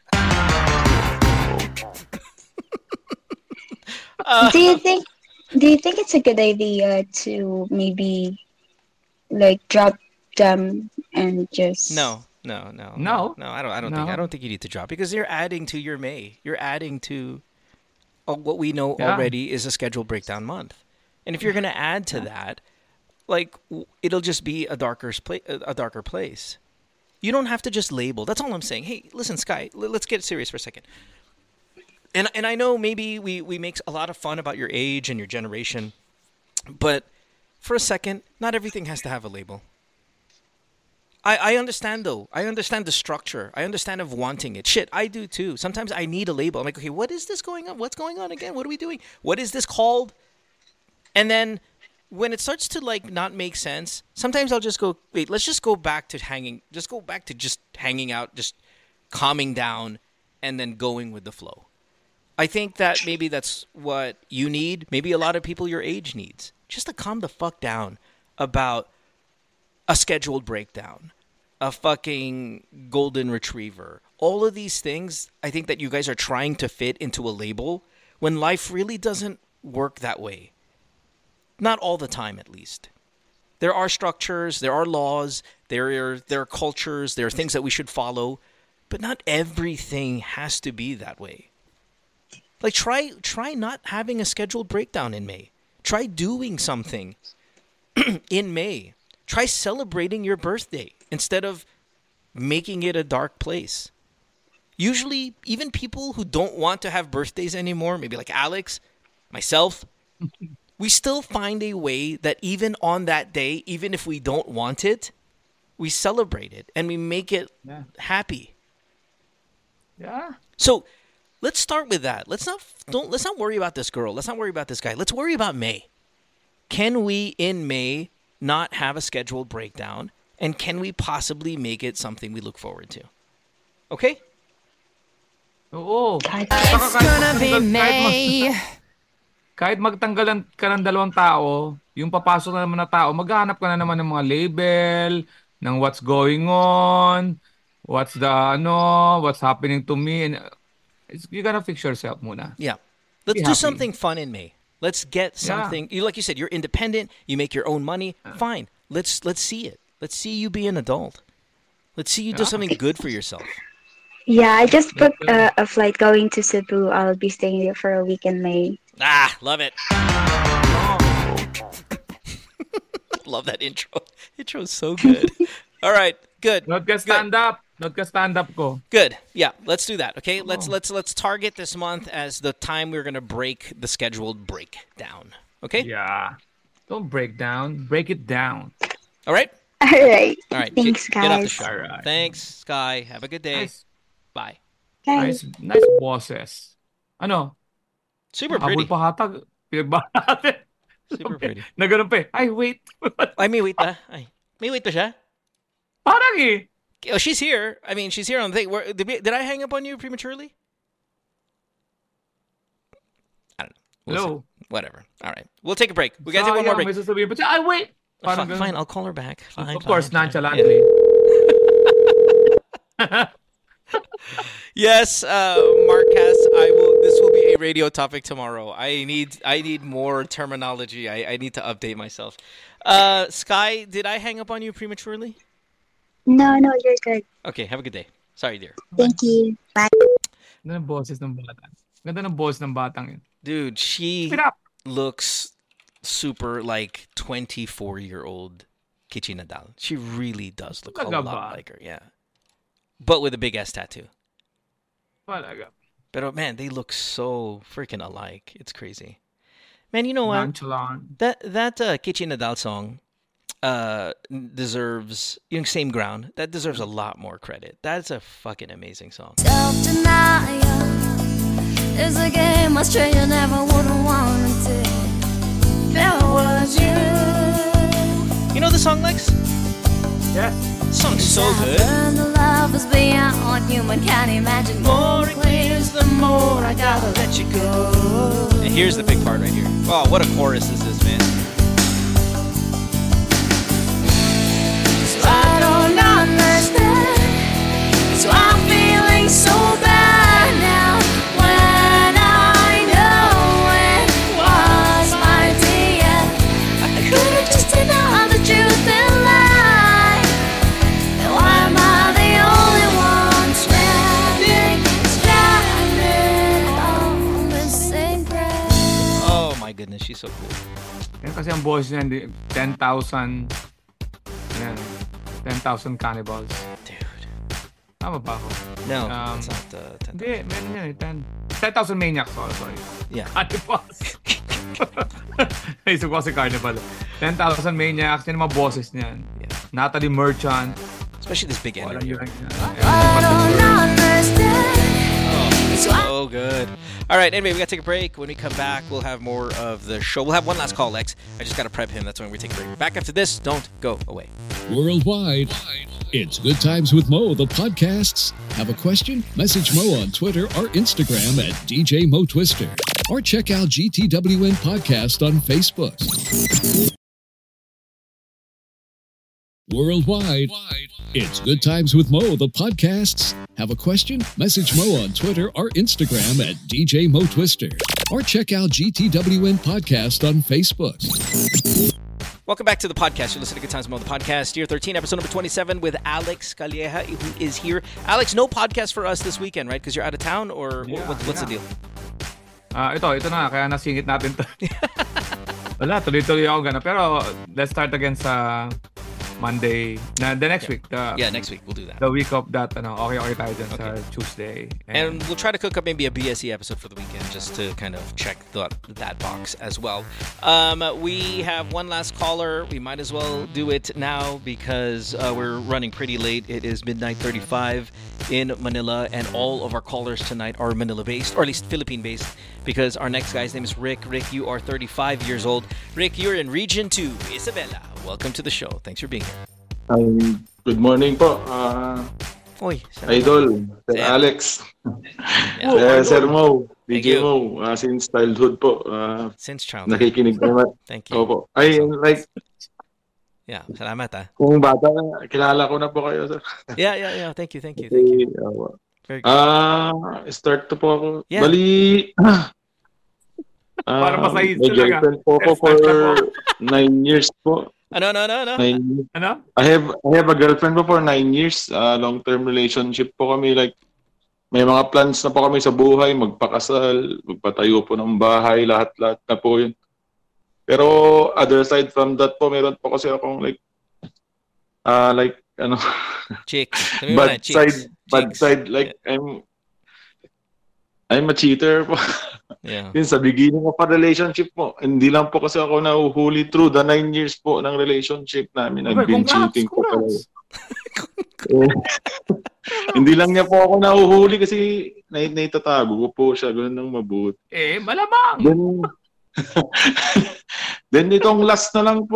Do you think it's a good idea to maybe like drop them and just No. I don't think you need to drop because you're adding to your May. You're adding to what we know already is a scheduled breakdown month. And if you're going to add to that, like, it'll just be a darker place. You don't have to just label. That's all I'm saying. Hey, listen, Sky, let's get serious for a second. And I know maybe we make a lot of fun about your age and your generation, but for a second, not everything has to have a label. I understand, though. I understand the structure. I understand of wanting it. Shit, I do, too. Sometimes I need a label. I'm like, okay, what is this going on? What's going on again? What are we doing? What is this called? And then when it starts to, like, not make sense, sometimes I'll just go, wait, let's just go back to hanging. Just go back to just hanging out, just calming down, and then going with the flow. I think that maybe that's what you need. Maybe a lot of people your age needs. Just to calm the fuck down about a scheduled breakdown, a fucking golden retriever. All of these things, I think that you guys are trying to fit into a label when life really doesn't work that way. Not all the time, at least. There are structures, there are laws, there are cultures, there are things that we should follow, but not everything has to be that way. Like try not having a scheduled breakdown in May. Try doing something in May. Try celebrating your birthday instead of making it a dark place. Usually, even people who don't want to have birthdays anymore, maybe like Alex, myself, we still find a way that even on that day, even if we don't want it, we celebrate it and we make it happy. Yeah. So let's start with that. Let's not worry about this girl. Let's not worry about this guy. Let's worry about May. Can we in May not have a scheduled breakdown? And can we possibly make it something we look forward to? Okay? Oo. It's gonna be May. Kahit magtanggalan ka ng dalawang tao, yung papasok na naman na tao, maghahanap ka na naman ng mga label, ng what's going on, what's happening to me. And you gotta fix yourself muna. Yeah. Let's Be do happy. something fun in May. Let's get something. Like you said, you're independent. You make your own money. Fine. Let's see it. Let's see you be an adult. Let's see you do something good for yourself. Yeah, I just booked a flight going to Cebu. I'll be staying there for a week in May. Ah, love it. Love that intro. Intro's so good. All right, good. Not ka stand up. Not ka stand up ko. Good. Yeah, let's do that. Okay, let's target this month as the time we're gonna break the scheduled breakdown. Okay. Yeah. Don't break down. Break it down. All right. All right. All right. Thanks, Get off the guys. show. All right. Thanks, Sky. Have a good day. Nice, Bye. Bye. nice bosses. Ano? Super Habol pretty. pa hatag. Pinagbahan natin. Super pretty. Na ganun pa eh. Ay, wait. Ay, may wait pa. Ay, may wait pa siya? Parang eh. Oh, she's here. I mean, she's here on the thing. Did I hang up on you prematurely? I don't know. We'll Hello. see. Whatever. All right. We'll take a break. We got to take one more Sayang, break. may sasabihin pa siya. Ay, wait. Parang ganun. Fine, I'll call her back. Fine. Of course, fine. nonchalantly. Yes, Marquez, this will be a radio topic tomorrow. I need more terminology. I need to update myself. Sky, did I hang up on you prematurely? No, you're good. Okay, have a good day. Sorry, dear. Thank you. Bye. Ganda ng boses ng batang. Ganda ng boss ng batang yun. Dude, she Speed up. looks super like 24-year-old Kichi Nadal. She really does look a Talaga lot ba? like her, yeah. But with a big ass tattoo. Talaga. But man, they look so freaking alike. It's crazy. Man, you know what? Nonchalant. That Kichi Nadal song deserves same ground. That deserves a lot more credit. That's a fucking amazing song. Self-denial is a game a stranger never would want to take. There was you. You know the song, Lex? Yes. The song's so good. And the love is beyond human can imagine. More it clears, the more I gotta let you go. And here's the big part right here. Wow, what a chorus is this, man. So I don't understand. So I'm feeling so bad now. When I know it was my dear, I could have just denied the truth and lie. And why am I the only one stranded on the same breath? Oh my goodness, she's so cool. Yan kasi ang boss niya, 10,000. Yan. 10,000 cannibals. Dude. Tama ba ako? No, Um, it's not 10. Hindi, meron yan eh. 10,000 maniacs. Sorry. Yeah. Cannibals. Naisip ko kasi carnival. 10,000 maniacs. Yan yung mga bosses niyan. Yeah. Natalie Merchant. Especially this big Wala energy. yun. I don't understand. So good. All right, anyway, we got to take a break. When we come back, we'll have more of the show. We'll have one last call, Lex. I just got to prep him. That's when we take a break. Back after this. Don't go away. Worldwide, it's Good Times with Mo, the podcasts. Have a question? Message Mo on Twitter or Instagram at DJ Mo Twister. Or check out GTWN Podcast on Facebook. Worldwide, it's Good Times with Mo, the podcasts. Have a question? Message Mo on Twitter or Instagram at DJ Mo Twister. Or check out GTWN Podcast on Facebook. Welcome back to the podcast. You're listening to Good Times Mo, the podcast, year 13, episode number 27 with Alex Calleja, who is here. Alex, no podcast for us this weekend, right? Because you're out of town, or what's the deal? Ito na, kaya nasingit natin to. Wala, tuloy-tuloy ako gana. Pero let's start again sa Monday, the next week. Next week we'll do that. The week of that, okay tayo dyan sa Tuesday. And we'll try to cook up maybe a BSE episode for the weekend just to kind of check that box as well. We have one last caller. We might as well do it now because we're running pretty late. It is midnight 35 in Manila, and all of our callers tonight are Manila-based, or at least Philippine-based, because our next guy's name is Rick. Rick, you are 35 years old. Rick, you're in Region 2, Isabela. Welcome to the show. Thanks for being here. Good morning po. Oy, Idol, Sir Alex. Sir Mo, DJ Mo, since childhood po. Since childhood. Nakikinig naman. Thank you. Opo. Yeah, salamat Kung bata, kilala ko na po kayo, sir. Yeah. Thank you. Very good. Start to po ako. Yeah. Bali, Para masahid may talaga. girlfriend po ako for 9 years po. No. 9 years. Ano? I have a girlfriend po for 9 years. Long-term relationship po kami. Like, may mga plans na po kami sa buhay, magpakasal, magpatayo po ng bahay, lahat-lahat na po yun. Pero other side from that po, meron po kasi akong Chicks. bad side. Like, I'm a cheater po. Yeah. Yun, sa beginning of a relationship po, hindi lang po kasi ako nahuhuli through the 9 years po ng relationship namin. I've been cheating po talaga. Hindi lang niya po ako nahuhuli kasi naitatago ko po siya. Ganun ng mabuti. Malamang! Then itong last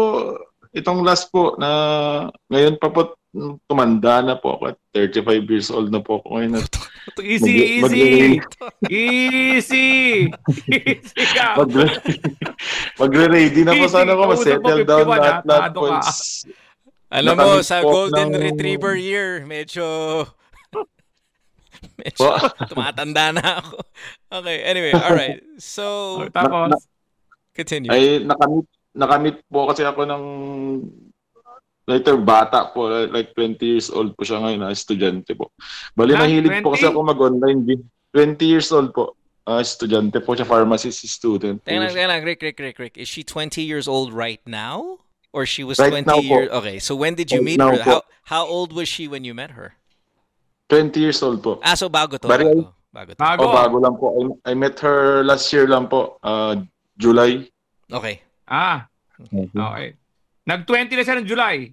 po na ngayon pa po tumanda na po ako at 35 years old na po ako ngayon. Easy ka! Magre-ready na po sana ako. Settle down lahat po. Alam mo, sa Golden Retriever year, medyo tumatanda na ako. Okay, anyway, alright. So, tapos, continue. Ay, nakamit po kasi ako ng later bata po, like 20 years old po siya ngayon, estudyante po. Bali, mahilig po kasi ako mag-online game. 20 years old po. Estudyante po siya, pharmacist student. Rick. Is she 20 years old right now? Or she was right 20 years? Po. Okay, so when did you meet now her? How old was she when you met her? 20 years old po. So bago to. Bago lang po. I met her last year lang po, July. Okay. Okay. Nag-20 na siya ng July.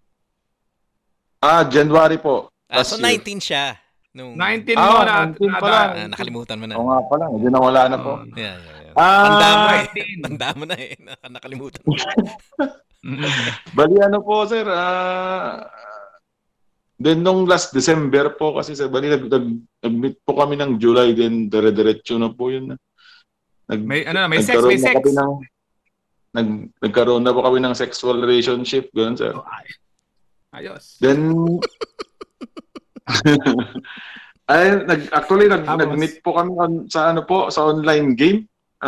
January po. So 19 siya. 19 mo na. 19 pala. Nakalimutan mo na. Oo nga pala. Hindi na wala na po. Yeah. Tanda mo na eh. Nakalimutan mo. Bali po, sir. Then nung last December po kasi, sir, bali nag-meet po kami ng July, then dire-diretso na po yun. May sex. Nagkaroon na po kami ng sexual relationship, gano'n, sir. Ayos. Then nag-meet po kami sa online game.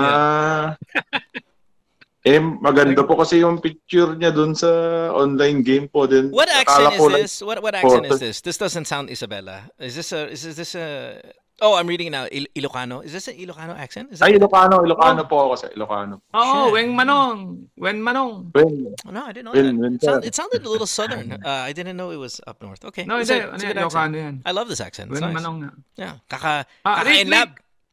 Maganda po kasi yung picture niya dun sa online game po din. What accent is this? What accent is this? This doesn't sound Isabela. Is this a Oh, I'm reading it now. Ilocano. Is this an Ilocano accent? Ilocano po ako sa Ilocano. Oh, Wen Manong. No, I didn't know that. It sounded a little southern. I didn't know it was up north. Okay. No, it's a good Ilocano yan. I love this accent. It's Wen nice. Manong na. Yeah. Kaka-inlab.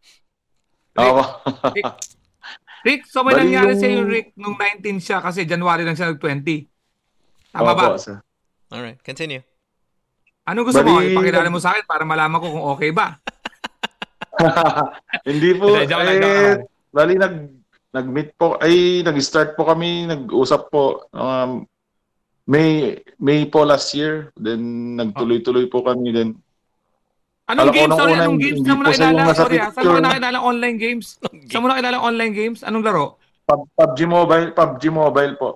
Rick, so may nangyari sa'yo, Rick, nung 19 siya kasi January lang siya nag-20. Tama ba? Sir. Alright, continue. Anong gusto mo? Ipakilala mo sa akin para malaman ko kung okay ba? Hindi po, Hindi, joke lang. bali nag-meet po, nag-start po kami, nag-usap po, May po last year, then nagtuloy-tuloy po kami, then Anong Alam ko games? nung Sorry, una, anong games? hindi Saan mo po siya yung nakilala? nasa Sorry, saan mo picture. nakilala online games? Saan mo nakilala online games? Anong laro? PUBG Mobile po.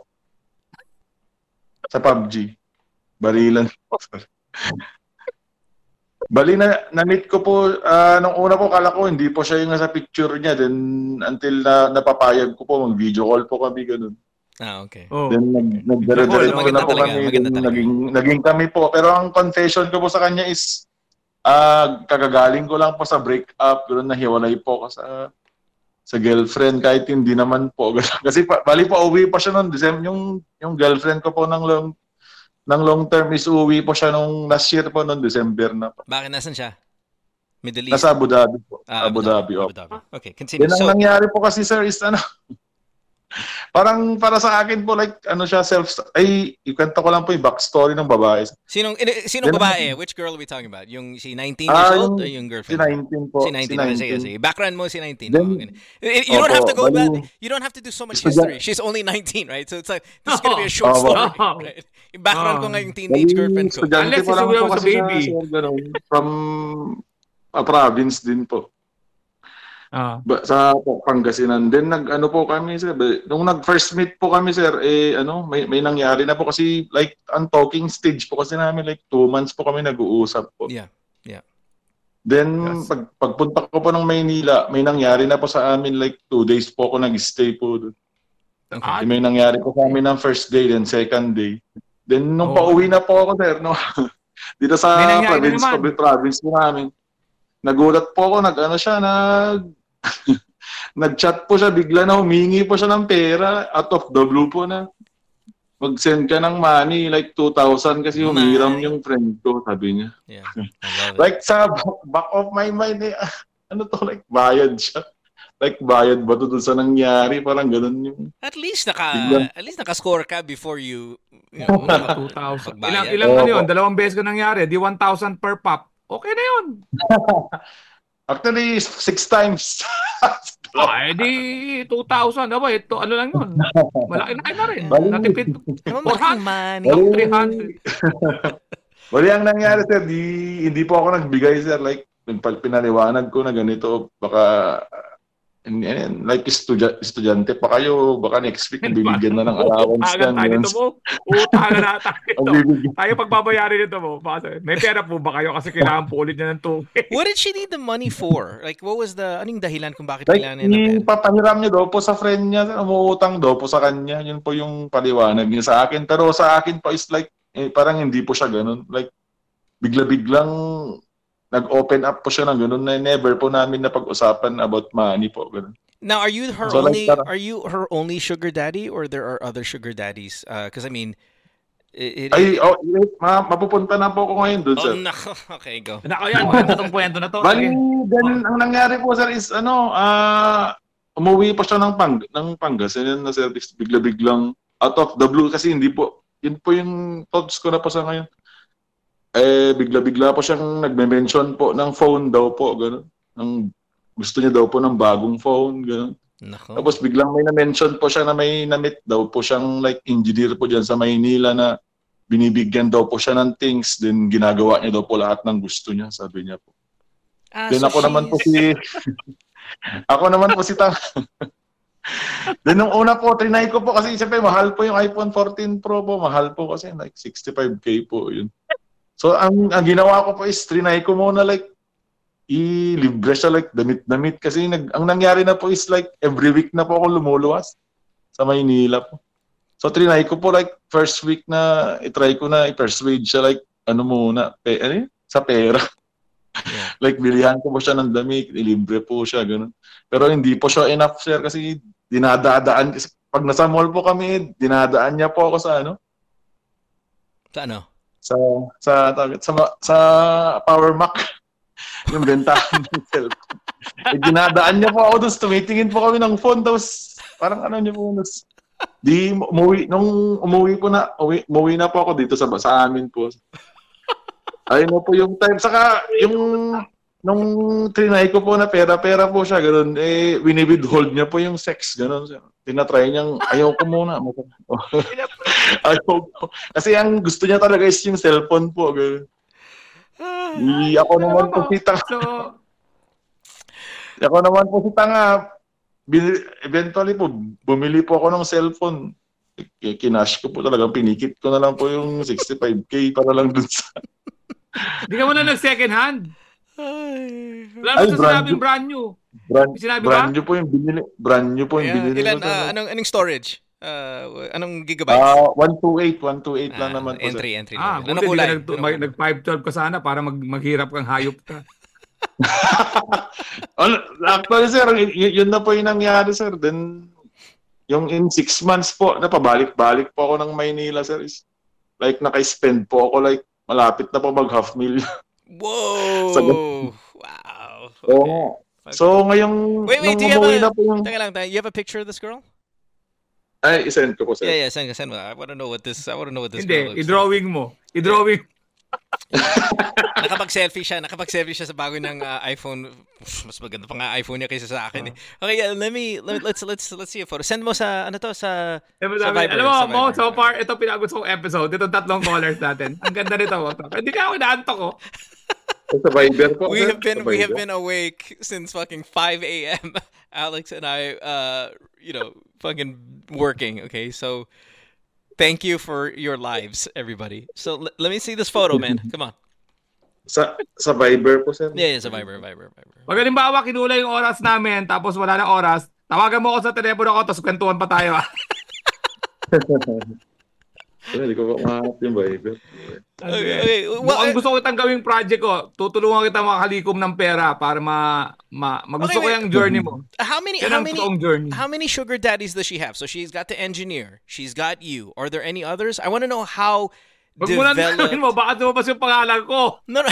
Sa PUBG. Barilan. Bali na-meet ko po, nung una po, kala ko hindi po siya yung nasa picture niya, then until napapayag ko po, mag-video call po kami, ganun. Okay. Oh. Then nagdire-diretso Maganda na po talaga, kami, maganda then talaga. naging kami po. Pero ang confession ko po sa kanya is, kagagaling ko lang po sa breakup, gano'n, nahiwalay po ko sa girlfriend, kahit hindi naman po. Kasi bali pa uwi pa siya noon, December, yung girlfriend ko po ng long term is uwi po siya nung last year po noong December na po. Bakit nasan siya? Middle East? Nasa Abu Dhabi po. Abu Dhabi. Dhabi. Okay, continue. Yan ang nangyari po kasi, sir, is parang para sa akin po, like, siya, ikwento ko lang po yung backstory ng babae. Sinong Then, babae? Which girl are we talking about? Yung si 19 years old o yung Si girlfriend? 19 po. Si 19. Sige. Background mo si 19. Then, You don't have to go back. bali- You don't have to do so much Estudyante- history. She's only 19, right? So it's like, this is gonna be a short Oh. story. Right? Yung background ko nga yung teenage girlfriend ko. Estudyante Unless pa lang isuwi po ako sa kasi siya, baby. sir, ganun. From a province din po. Sa Pangasinan. Then po kami, sir. Nung nag-first meet po kami, sir, may nangyari na po kasi like ang talking stage po kasi namin, like 2 months po kami nag-uusap po. Yeah. Then pagpunta ko po ng Maynila, may nangyari na po sa amin, like 2 days po ako nag-stay po doon. Okay. May nangyari po sa amin ng first day, then second day. Then nung pauwi na po ako, sir, no? Dito sa May nangyari province po namin. Nagulat po ako, nag-chat po siya, bigla na humingi po siya ng pera, out of the blue po na. Mag-send ka ng money, like 2,000 kasi humiram yung friend ko, sabi niya. Yeah. I love it. Like sa back of my mind, like bayad siya. Like bayad ba to dun sa nangyari? Parang ganun yung... At least naka-score ka before you 2,000. pagbayad. Ilang ano yun? 2 beses ko nangyari. Di 1,000 per pop. Okay na yun. Actually, 6 times. Di 2,000. Aba, ito, ano lang yun. Malaki na rin. Bali. Natipid. Naman malaking money. 300. Wala ang nangyari, sir. Hindi po ako nagbigay, sir. Like, pinaliwanag ko na ganito. Baka, like, estudyante pa kayo. Baka next week, bibigyan na ng allowance yan. Tayo nito mo. Utangan na tayo. Bibigyan. Tayo pagbabayarin nito mo. May pera po ba kayo? Kasi kailangan po ulit niya ng tubig. What did she need the money for? Like, what was anong dahilan kung bakit Like, kailangan niya ng pera? papahiram niya daw po sa friend niya. Umuutang daw po sa kanya. Yun po yung paliwanag niya sa akin. Pero sa akin po is like, parang hindi po siya ganun. Like, bigla-biglang nag-open up po siya ng ganun na never po namin napag-usapan about money po. Ganun. Now, are you her So, like, only? Are you her only sugar daddy, or there are other sugar daddies? Because I mean, mapupunta na po ako ngayon doon, sir. no. Okay, go. Nako yan. Maganda tong kwento na to. Bali, then ang nangyari po, sir, is umuwi pa siya ng Pangasinan na service, bigla-biglang out of the blue kasi hindi po, yun po yung thoughts ko na po sa ngayon. Bigla-bigla po siyang nagme-mention po ng phone daw po, gano'n. Gusto niya daw po ng bagong phone, gano'n. Nako. Tapos biglang may na-mention po siya na may na-meet daw po siyang like engineer po dyan sa Maynila na binibigyan daw po siya ng things, then ginagawa niya daw po lahat ng gusto niya, sabi niya po. Then ako naman po si Then nung una po, trinay ko po kasi siyempre mahal po yung iPhone 14 Pro po, mahal po kasi like 65K po yun. So ang ginawa ko po is trinay ko muna like libre siya like damit kasi ang nangyari na po is like every week na po ako lumuluwas sa Maynila po. So trinay ko po like first week na itry ko na i-persuade siya like sa pera. Yeah. Like bilihan ko po siya ng damit, libre po siya ganun. Pero hindi po siya enough, sir, kasi dinadaan kasi pag nasa mall po kami, dinadaan niya po ako sa Sa ano? sa Power Mac. Yung bentahan ng cellphone. Dinadaan niya po ako doon, tumitingin po kami ng phone, tapos parang niya po, umuwi na po ako dito sa amin po. Ayun po yung time. Saka yung nung trinay ko po na pera-pera po siya, ganun, winibidhold niya po yung sex, ganun. Tinatry niyang, ayaw ko muna. Ayaw ko. Kasi ang gusto niya talaga is yung cellphone po, ganun. Ako naman po si tanga. Ako naman po si tanga. Eventually po, bumili po ako ng cellphone. Kinash ko po talagang, pinikit ko na lang po yung 65K para lang dun sa... Hindi ka muna nag-second hand. Wala mo sa sinabing brand new. Brand new po yung binili. Brand new po yung binili. Ilan, anong storage? Anong gigabytes? 128 lang naman po. Entry Ah, level. Anong kulay? nag-512 ka sana para maghirap kang hayop ka. Actually, sir, yun na po yung nangyari, sir. Then, yung in 6 months po, napabalik-balik po ako ng Maynila, sir. Is, like, naka-spend po ako, like, malapit na po mag-half million. Whoa! Wow. Okay. Oo. So, ngayong... Wait, do you have you have a picture of this girl? Ay, isend ko po, sir. Yeah, send mo. I want to know what this girl looks Hindi, like. i-drawing mo. I-drawing. Nakapag-selfie siya sa bago ng iPhone. Mas maganda pa nga iPhone niya kaysa sa akin. Okay, yeah, let's see a photo. Send mo sa sa Viber. Alam mo, so far ito pinag-gusto kong episode. Ito 3 callers natin. Ang ganda nito. Hindi ka ako inaantok ko. Sa Viber po. We have been awake since fucking 5 a.m. Alex and I fucking working, okay? So thank you for your lives, everybody. So let me see this photo, man. Come on. Sa Viber po, sir. Yeah, sa Viber. Pag halimbawa, kinula yung oras namin, tapos wala na oras, tawagan mo ako sa telepono ko, tapos kwentuhan pa tayo. Hindi ko mahanap yung Viber. Okay. Ang gusto ko itang gawing project ko, tutulungan kita makalikom ng pera para magusto ko yung journey mo. How many sugar daddies does she have? So she's got the engineer, she's got you. Are there any others? I want to know how Wag mo na mo, baka lumabas yung pangalan ko. No.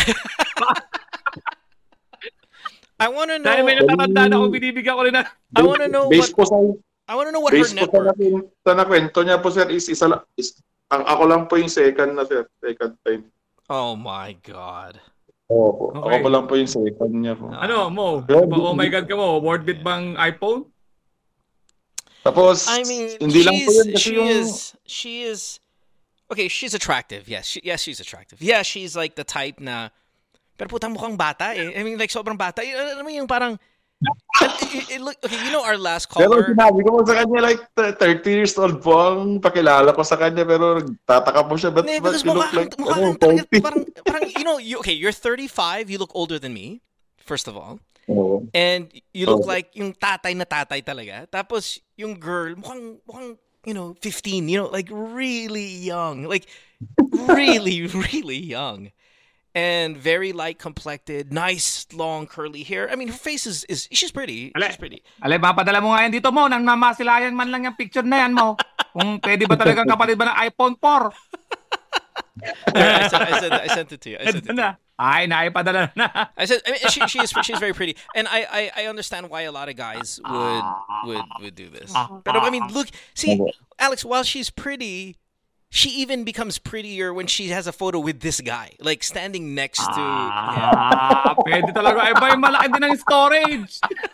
I want to know. Dahil may natatandaan ako, binibigyan ko rin na. I want to know what her network. Sa nakwento niya po, sir, is ako lang po yung second time. Oh my God. Oo, Okay. ako lang po yung second niya po. Ano, Mo? Oh my God ka mo, worth it bang iPhone? Tapos, I mean, hindi lang po yun kasi she is okay, she's attractive. Yes, she's attractive. Yeah, she's like the type na pero putang mukhang bata eh. I mean, like sobrang bata. Alam mo yung parang okay, you know our last Pero caller. sinabi ko sa kanya like 30 years old po ang pakilala ko sa kanya pero tataka po siya. But you look like, parang you're 35, you look older than me, first of all. Oo. And you look like yung tatay na tatay talaga. Tapos yung girl, mukhang 15, like really young. Like really, really young. And very light complected, nice long curly hair. I mean, her face is she's pretty. She's pretty. Alay, papadala mo nga yan dito, Mo. Nang mamasilayan man lang yung picture na yan, Mo. Kung pwede ba talagang kapalit ba ng iPhone 4? I sent it to you. Ay, naipadala na. I said, I mean, she's very pretty, and I understand why a lot of guys would do this. But I mean, look, see, Alex, while she's pretty, she even becomes prettier when she has a photo with this guy, like standing next to. Pwede talaga. Iba yung malaki din ng storage.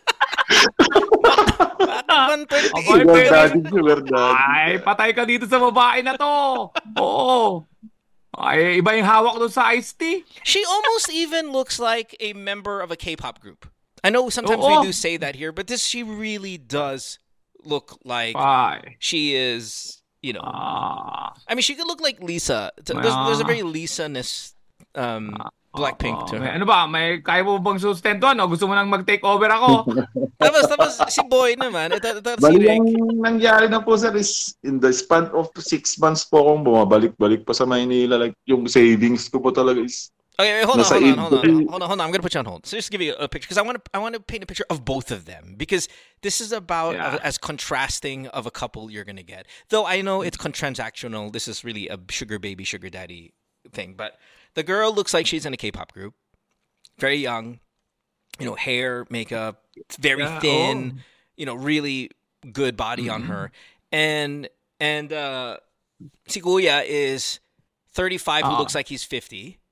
Ay, patay ka dito sa babae na to. Oo. Ay, iba yung hawak doon sa iced tea. She almost even looks like a member of a K-pop group. I know sometimes we do say that here, but she really does look like she is, I mean, she could look like Lisa. There's a very Lisa-ness Blackpink to her. Ano ba? Kaya mo bang sustentuhan o gusto mo nang mag-take over ako? Tapos si Boy naman. Bali ang nangyari na po, sir, is in the span of 6 months po akong bumabalik-balik pa sa Maynila. Like, yung savings ko po talaga is... Okay, hold on. I'm gonna put you on hold. So just give you a picture because I want to paint a picture of both of them because this is about as contrasting of a couple you're gonna get. Though I know it's transactional. This is really a sugar baby, sugar daddy thing. But the girl looks like she's in a K-pop group, very young, hair, makeup, very thin, really good body on her, and si Kuya is 35 who looks like he's 50.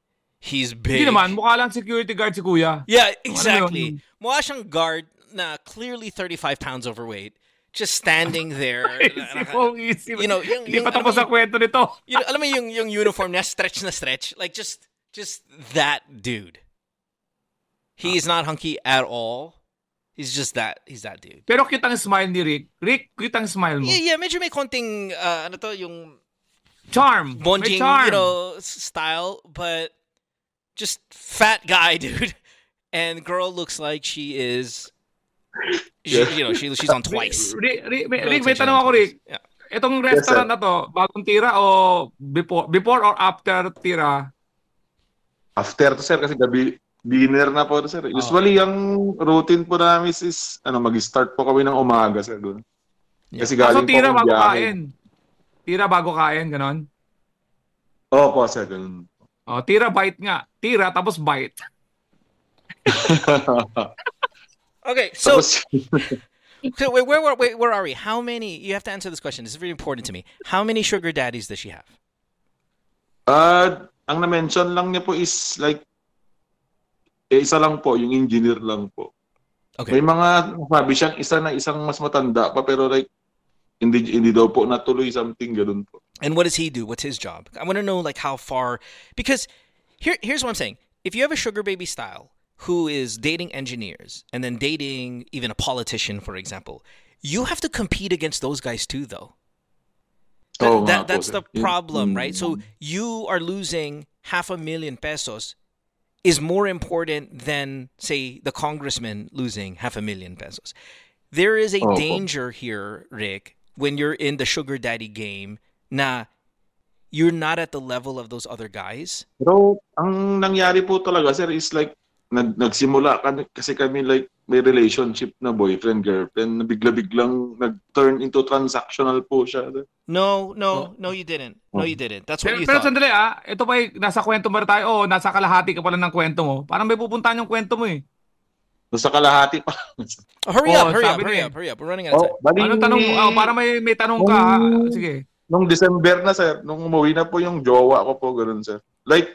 He's Hindi big. naman, mukha lang security guard si kuya. Yeah, Ano exactly. yun? Mukha siyang guard na clearly 35 pounds overweight, just standing there. Easy. You know, Hindi pa tapos ang kwento nito. alam mo yung uniform na stretch, like just that dude. He's not hunky at all. He's that dude. Pero cute ang smile ni Rick. Rick, cute ang smile mo. Yeah, medyo may konting yung Charm. May bonjing, charm. style, but just fat guy, dude. And girl looks like she is she's on twice. Rick, Girl may looks like she's tanong on ako, twice. Rick. Yeah. Itong restaurant na to, bagong tira o before or after tira? After to, sir, kasi dinner na po, sir. Usually, ang routine po namin is, mag-start po kami ng umaga, sir. Doon. Kasi So galing po tira akong bago biyahe. kain. Tira bago kain, ganon. Opo, sir. Ganun. Tira bite nga. Tira tapos bite. Okay, so Tapos, so where are we? How many? You have to answer this question. This is very important to me. How many sugar daddies does she have? ang na-mention lang niya po is like, isa lang po, yung engineer lang po. Okay. May mga sabi siyang isang mas matanda pa, pero like, hindi daw po natuloy, something ganun po. And what does he do? What's his job? I want to know like how far, because here's what I'm saying. If you have a sugar baby style who is dating engineers and then dating even a politician, for example, you have to compete against those guys too, though. That's the problem, right? So you are losing $500,000 pesos is more important than, say, the congressman losing $500,000 pesos. There is a danger here, Rick, when you're in the sugar daddy game na you're not at the level of those other guys. Pero ang nangyari po talaga, sir, is like, nagsimula kasi kami like may relationship na boyfriend, girlfriend, na bigla-biglang nag-turn into transactional po siya. No, you didn't. No, you didn't. That's what you Pero thought. sandali ito pa nasa kwento mo tayo o nasa kalahati ka pala ng kwento mo. Parang may pupuntahan yung kwento mo eh. Sa kalahati pa. Hurry up. sabi niya. We're running out of time. Bali, Anong tanong mo? Parang may tanong ka. Sige. Nung December na, sir, nung umuwi na po yung jowa ko po, gano'n, sir. Like,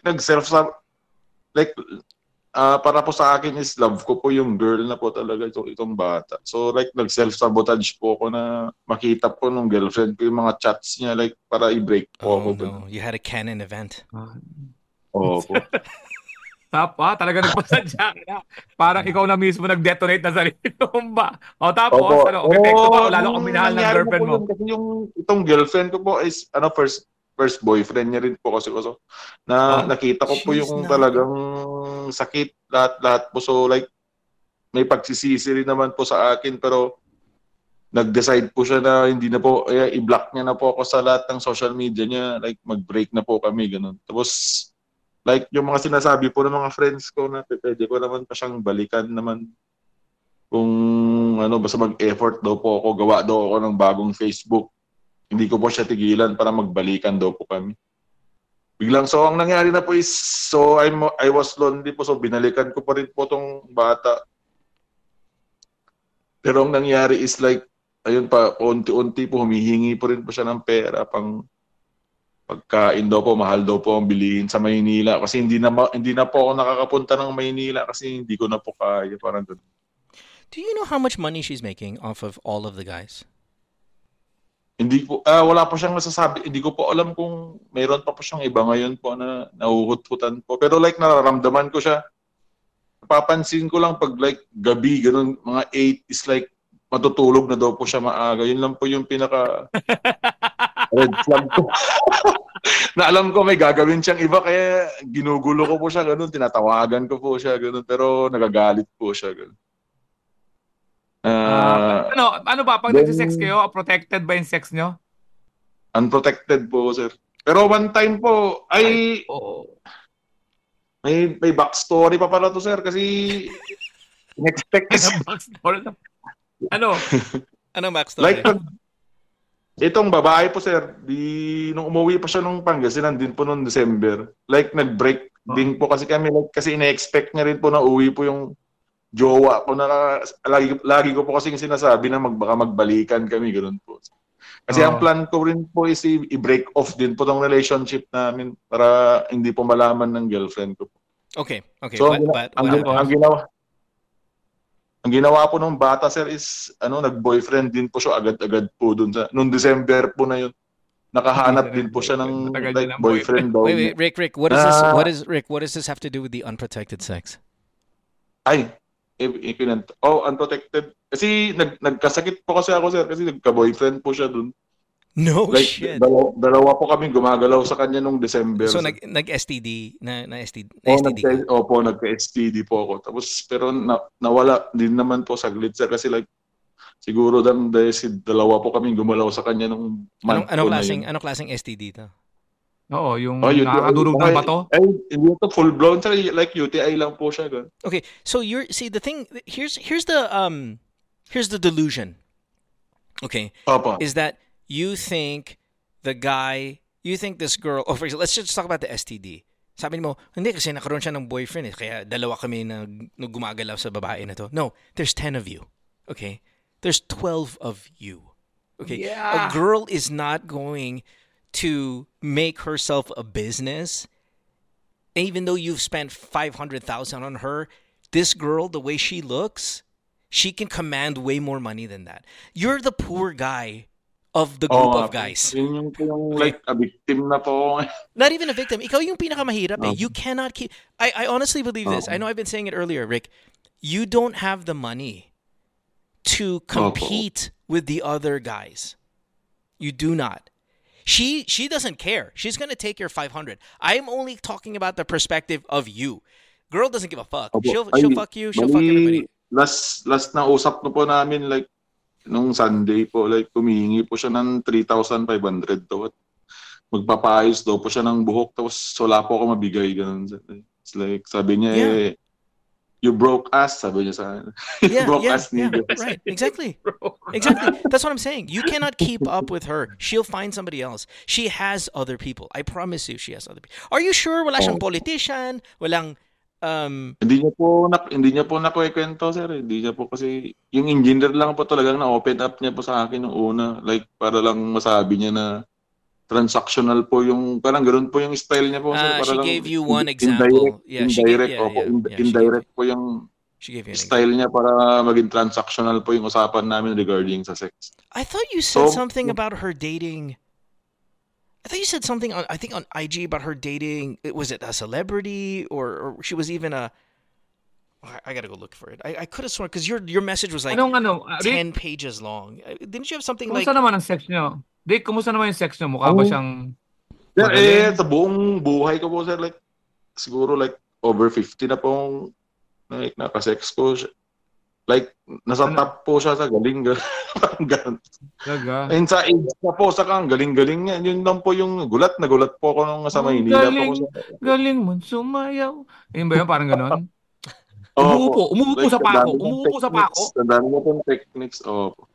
para po sa akin is love ko po yung girl na po talaga itong bata. So like nag-self-sabotage po ako na makita po nung girlfriend ko yung mga chats niya like para i-break po ako. No. You had a canon event. Oo po. Talaga nagpasadya ka na. Parang ikaw na mismo nag-detonate na sarili mo ba? Tapos, Opo. epekto ba? O lalo kang minahal ng nangyari girlfriend po mo? yun, kasi yung itong girlfriend ko po is first boyfriend niya rin po kasi ko. So, nakita ko po yung talagang sakit lahat po. So like may pagsisisi rin naman po sa akin pero nag-decide po siya na hindi na po i-block niya na po ako sa lahat ng social media niya, like mag-break na po kami ganun. Tapos like yung mga sinasabi po ng mga friends ko na pwede ko naman pa siyang balikan naman kung basta mag-effort daw po ako, gawa daw ako ng bagong Facebook. Hindi ko po siya tigilan para magbalikan daw po kami. Biglang, so ang nangyari na po is, so I was lonely po, so binalikan ko pa rin po tong bata. Pero ang nangyari is like, ayun pa, unti-unti po, humihingi po rin po siya ng pera pang pagkain daw po, mahal daw po ang bilihin sa Maynila. Kasi hindi na po ako nakakapunta ng Maynila kasi hindi ko na po kaya, parang ganun. Do you know how much money she's making off of all of the guys? Hindi po, wala po siyang nasasabi. Hindi ko po alam kung mayroon pa po siyang iba ngayon po na nahuhut-hutan po. Pero like nararamdaman ko siya. Papansin ko lang pag like gabi, ganun, mga 8 is like matutulog na daw po siya maaga. Yun lang po yung pinaka red flag ko. Na alam ko may gagawin siyang iba kaya ginugulo ko po siya, ganun. Tinatawagan ko po siya, ganun. Pero nagagalit po siya, ganun. Ano ba? Pag nagsisex kayo, protected ba yung sex nyo? Unprotected po, sir. Pero one time po, may backstory pa pala to, sir. Kasi in-expect Backstory? Ano? Anong backstory? like, itong babae po, sir, nung umuwi pa siya nung Pangasinan din po noong December, like nag-break din po kasi kami, like, kasi ina-expect niya rin po na uwi po yung jowa ko na lagi ko po kasi sinasabi na baka magbalikan kami, ganoon po. Kasi ang plan ko rin po is i-break off din po tong relationship namin para hindi po malaman ng girlfriend ko po. Okay. So, But ang, what gin- happened? ang ginawa po nung bata, sir, is nag-boyfriend din po siya agad-agad po dun nung December po na yun. Nakahanap din po siya ng Matagal like niya ng boyfriend. boyfriend daw Wait, niya. Rick, what is this? Ah. What does this have to do with the unprotected sex? Ay, unprotected. Kasi nagkasakit po kasi ako, sir, kasi nagka-boyfriend po siya dun. No Like, shit. dalawa po kami gumagalaw sa kanya nung December. So sir. nag-STD na STD ka. Nagka-STD po ako. Tapos, pero nawala din naman po saglit, sir, kasi like, siguro dahil dalawa po kami gumalaw sa kanya nung month po na yun. Anong klaseng STD to? Oo, yung UTI. nakakadurog ng bato. Ay, hindi ito full blown, sir. Like UTI lang po siya. Ganun. Okay, so the thing here's the delusion. Okay, Opo. is that you think this girl, for example, let's just talk about the STD. Sabi mo, hindi kasi nakaroon siya ng boyfriend kaya dalawa kami na gumagalaw sa babae na to. No, there's 10 of you. Okay? There's 12 of you. Okay? Yeah. A girl is not going to make herself a business. Even though you've spent 500,000 on her, this girl, the way she looks, she can command way more money than that. You're the poor guy of the group of guys. Yun yung like a victim na po. Not even a victim. Ikaw yung pinakamahirap eh. You cannot keep... I honestly believe this. I know I've been saying it earlier, Rick. You don't have the money to compete with the other guys. You do not. She doesn't care. She's going to take your 500. I'm only talking about the perspective of you. Girl doesn't give a fuck. She'll fuck you. She'll fuck everybody. Last na usap na po namin, like, nung Sunday po, like, humihingi po siya ng 3,500 daw. Magpapayos daw po siya ng buhok, tapos wala po ako mabigay. Ganun. It's like, sabi niya, you broke ass, sabi niya sa akin. Ass nigga. Right, exactly. That's what I'm saying. You cannot keep up with her. She'll find somebody else. She has other people. I promise you, she has other people. Are you sure wala siyang politician? Walang Hindi niya po nakukwento, sir. Hindi niya po kasi yung engineer lang po talagang na-open up niya po sa akin yung una. Like, para lang masabi niya na transactional po yung, parang ganoon po yung style niya po, sir. Para she lang, gave you one example. Indirect po yung she gave you an style niya para maging transactional po yung usapan namin regarding sa sex. I thought you said something about her dating. I thought you said something on IG about her dating. Was it a celebrity or she was even a? I gotta go look for it. I could have sworn because your message was like 10 pages long. Didn't you have something Kumusta like? naman ang sex niyo? Dick, kumusta naman yung sex niyo? Mukha ba siyang Sa buong buhay ko po, sir, like, siguro like over 50 na pong like, naka-sex ko. Like, nasa top po siya sa galing. Ganun. Talaga? And sa age na po, sakang galing-galing niya. Yun lang po yung gulat. Nagulat po ako nung sa Maynila po. Galing mo sumayaw. Yun ba yun? Parang ganon? Opo. Umuupo sa pako. Umuupo sa pako. Ang dami na pong techniques. Opo.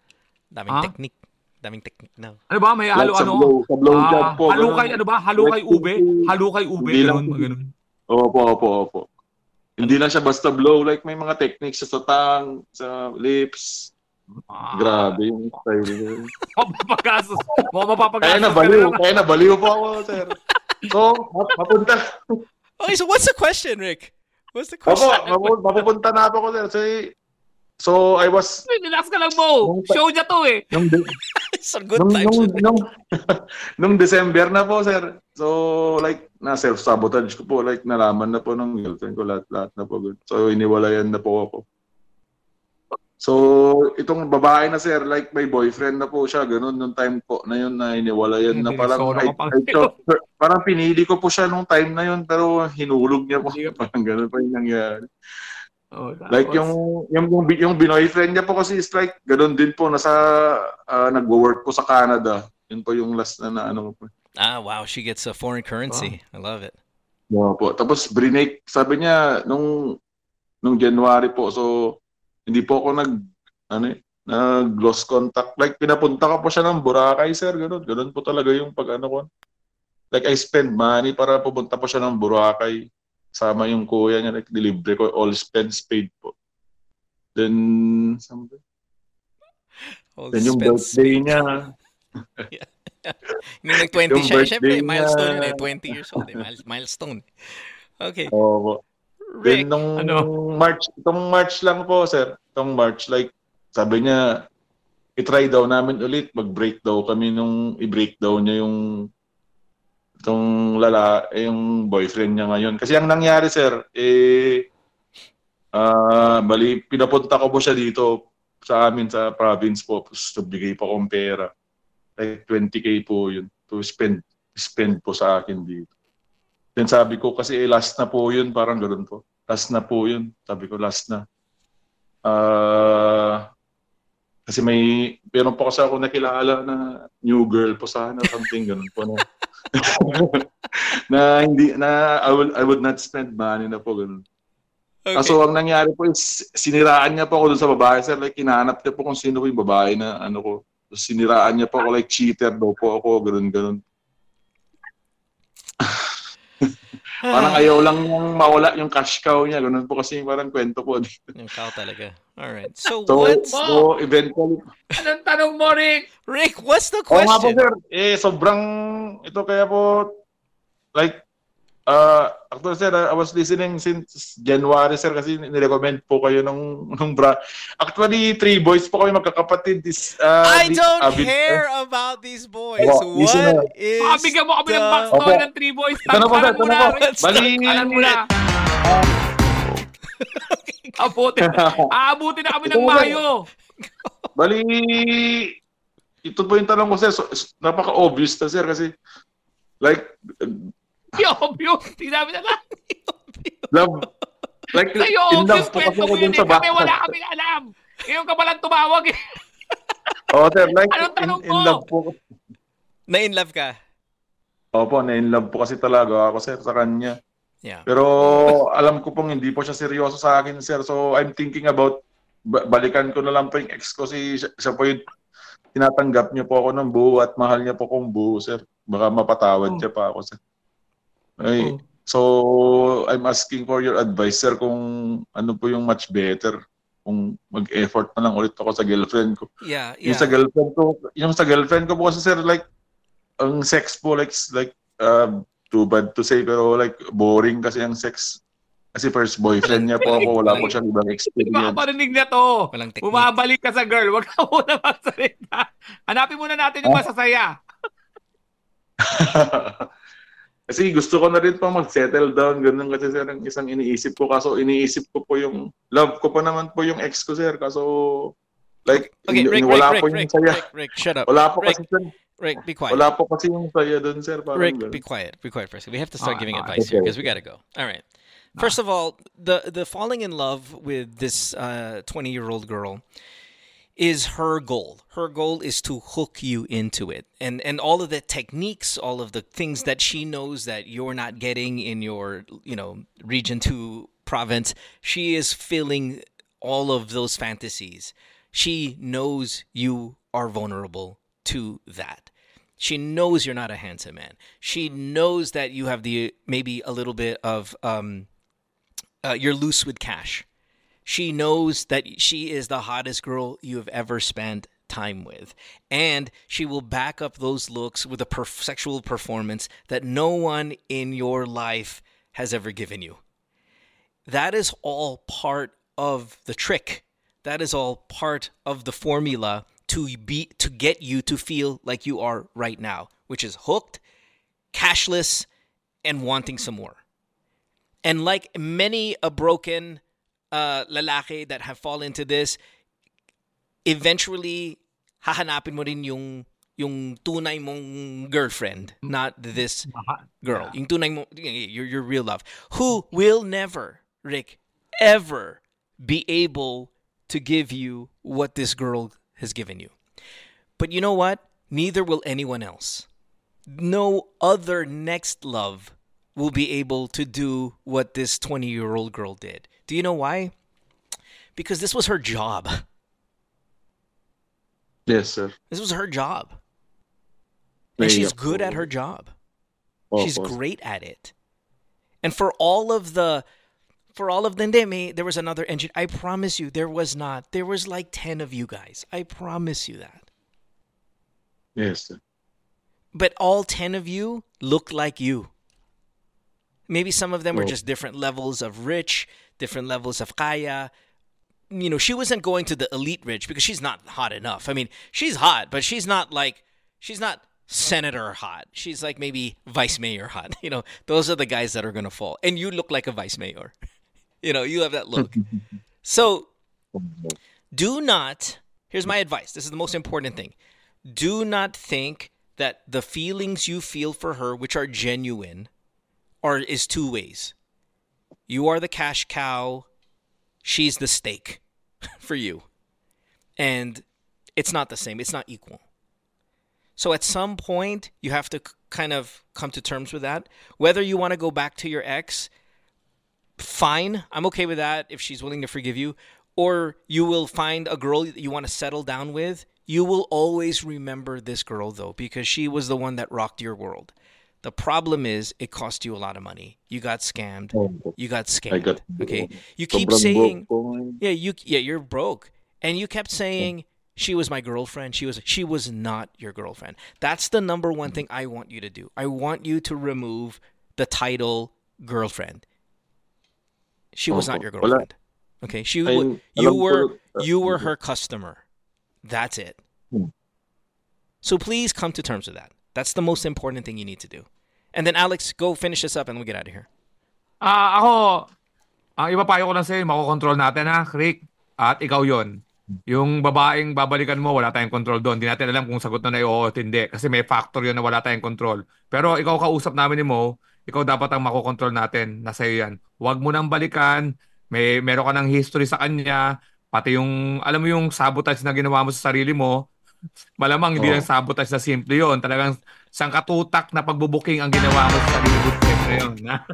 Daming technique na. Ano ba? May halo Like sa blow job po. Halukay, ano ba? Halukay ube? Halukay ube? Ganun. Opo. Hindi lang siya basta blow. Like, may mga techniques sa tang, sa lips. Grabe yung style niya. Mapapagasos. Mapapagasos. Kaya nabaliw po ako, sir. So, mapunta. Okay, so what's the question, Rick? What's the question? Opo, mapupunta na ako, sir. So, I was... Relax ka lang mo. Show niya to eh. It's a good time. Nung December na po, sir. So, like, na-self-sabotage ko po. Like, nalaman na po ng girlfriend ko lahat na po. So, iniwalayan na po ako. So, itong babae na, sir, like, may boyfriend na po siya. Ganun, nung time po na yun na iniwalayan na parang pinili ko po siya nung time na yun, pero hinulog niya po. Parang ganun pa yung nangyari. Like yung binoyfriend niya po kasi is like ganoon din po nagwo-work po sa Canada. Yun po yung last na ano po. Wow, she gets a foreign currency. I love it. Yeah, po. Tapos brinake, sabi niya nung January po. So hindi po ako nag-lost contact. Like pinapunta ko po siya ng Boracay, sir, ganoon po talaga yung pag-ano ko. Like I spend money para pupunta po siya ng Boracay. Sama yung kuya niya, like, delivery ko, all spends paid po. Then yung birthday niya. Nung nag-20 siya, syempre, milestone yun eh, 20 years old eh, milestone. Okay. Oo. Rick. Then nung Ano? itong March lang po, sir. Itong March, like, sabi niya, i-try daw namin ulit, mag-break daw kami i-break daw niya yung boyfriend niya ngayon. Kasi ang nangyari, sir, bali, pinapunta ko po siya dito sa amin sa province po. Tapos bigay pa akong pera. Like 20K po yun to spend po sa akin dito. Then sabi ko, kasi last na po yun, parang ganoon po. Last na po yun. Sabi ko, last na. Kasi meron po kasi ako nakilala na new girl po sana, something ganun po. Na I would not spend money na po, ganun. Okay. Kaso ang nangyari po is, siniraan niya po ako dun sa babae, sir. Like, hinahanap niya po kung sino po yung babae na ano ko. Tapos siniraan niya po ako, like, cheater daw po ako, ganun. Parang ayaw lang niyang mawala yung cash cow niya. Ganun po kasi parang kwento po dito. Yung cow talaga. All right. So Eventually, Anong tanong mo, Rick? Rick, what's the oo nga po, question? sir. Sobrang, ito kaya po, like, actually, sir, I was listening since January, sir, kasi nirecommend po kayo nung Actually, 3 boys po kami magkakapatid. I don't care about these boys. Listen What is Bigyan mo kami ng the- backstory ng 3 boys. Ito na po, sir. Alam mo na, Rick. Bali, Alam mo na. Aabutin na kami ng Mayo. Bali, ito po yung tanong ko, sir. So, napaka-obvious na, sir, kasi, like, Obvious. Hindi namin alam. love, like, Sa'yo, in obvious love po kasi kwento ako mo dun yun. sa Kami back. wala kaming alam. Ngayon ka palang tumawag. Oo, sir, like, Anong tanong in mo? love po. Na in love ka? Opo, na-in love po kasi talaga ako, sir, sa kanya. Yeah. Pero alam ko pong hindi po siya seryoso sa akin, sir. So I'm thinking about balikan ko na lang po yung ex ko. Siya po yung tinatanggap niyo po ako ng buo at mahal niya po kong buo, sir. Baka mapatawad niya pa ako, sir. Ay, so I'm asking for your advice, sir, kung ano po yung much better. Kung mag-effort na lang ulit ako sa girlfriend ko. Yeah. Yung sa girlfriend ko po kasi, sir, like, ang sex po, like too bad to say, pero like, boring kasi ang sex. Kasi first boyfriend niya po ako, wala po siyang ibang experience. Makaparinig na to. Walang technique. Bumabalik ka sa girl. Huwag ka muna magsalita. Hanapin muna natin yung masasaya. Kasi gusto ko na rin po mag-settle down, ganun kasi, sir, ang isang iniisip ko. Kaso iniisip ko po yung, love ko pa naman po yung ex ko, sir. Kaso, like, Okay, Rick, wala po yung saya. Rick, shut up. Wala po Rick, kasi, sir. Rick, be quiet. Wala po kasi yung saya doon, sir. Parang Rick, ganun. be quiet. Be quiet for a second. We have to start giving Alright, advice here okay. because we got to go. All right. First of all, the falling in love with this 20-year-old girl is her goal. Her goal is to hook you into it. And all of the techniques, all of the things that she knows that you're not getting in your, region 2 province, she is filling all of those fantasies. She knows you are vulnerable to that. She knows you're not a handsome man. She knows that you have maybe a little bit of you're loose with cash. She knows that she is the hottest girl you have ever spent time with. And she will back up those looks with a sexual performance that no one in your life has ever given you. That is all part of the trick. That is all part of the formula to get you to feel like you are right now, which is hooked, cashless, and wanting some more. And like many a broken lalaki that have fallen into this, eventually hahanapin mo rin yung tunay mong girlfriend, not this girl. Yung tunay mo, your real love, who will never, Rick, ever be able to give you what this girl has given you. But you know what? Neither will anyone else. No other next love will be able to do what this 20-year-old girl did. Do you know why? Because this was her job. Yes, sir. This was her job. And she's good at her job. She's great at it. And for all of them, there was another engine. I promise you, there was not. There was like 10 of you guys. I promise you that. Yes, sir. But all 10 of you look like you. Maybe some of them were just different levels of rich, different levels of kaya. She wasn't going to the elite rich because she's not hot enough. I mean, she's hot, but she's not senator hot. She's like maybe vice mayor hot. Those are the guys that are going to fall. And you look like a vice mayor. You have that look. So do not, here's my advice. This is the most important thing. Do not think that the feelings you feel for her, which are genuine, is two ways. You are the cash cow. She's the steak for you. And it's not the same. It's not equal. So at some point, you have to kind of come to terms with that. Whether you want to go back to your ex, fine. I'm okay with that if she's willing to forgive you. Or you will find a girl that you want to settle down with. You will always remember this girl, though, because she was the one that rocked your world. The problem is it cost you a lot of money. You got scammed. You got scammed. Okay. You keep saying, you're broke. And you kept saying, she was my girlfriend. She was not your girlfriend. That's the number one thing I want you to do. I want you to remove the title girlfriend. She was not your girlfriend. Okay. You were her customer. That's it. So please come to terms with that. That's the most important thing you need to do. And then Alex, go finish this up and we'll get out of here. Ako, ang ipapayo ko lang sa'yo, makokontrol natin ha, Rick. At ikaw yon. Yung babaeng babalikan mo, wala tayong control doon. Hindi natin alam kung sagot na oo o hindi. Kasi may factor yun na wala tayong control. Pero ikaw kausap namin ni Mo, ikaw dapat ang makokontrol natin. Nasa iyo yan. Huwag mo nang balikan. Meron ka ng history sa kanya. Pati yung, alam mo yung sabotage na ginawa mo sa sarili mo, malamang hindi lang sabotage na simple yun. Talagang sangkatutak na pagbubuking ang ginawa mo sa sarili mo. Yun.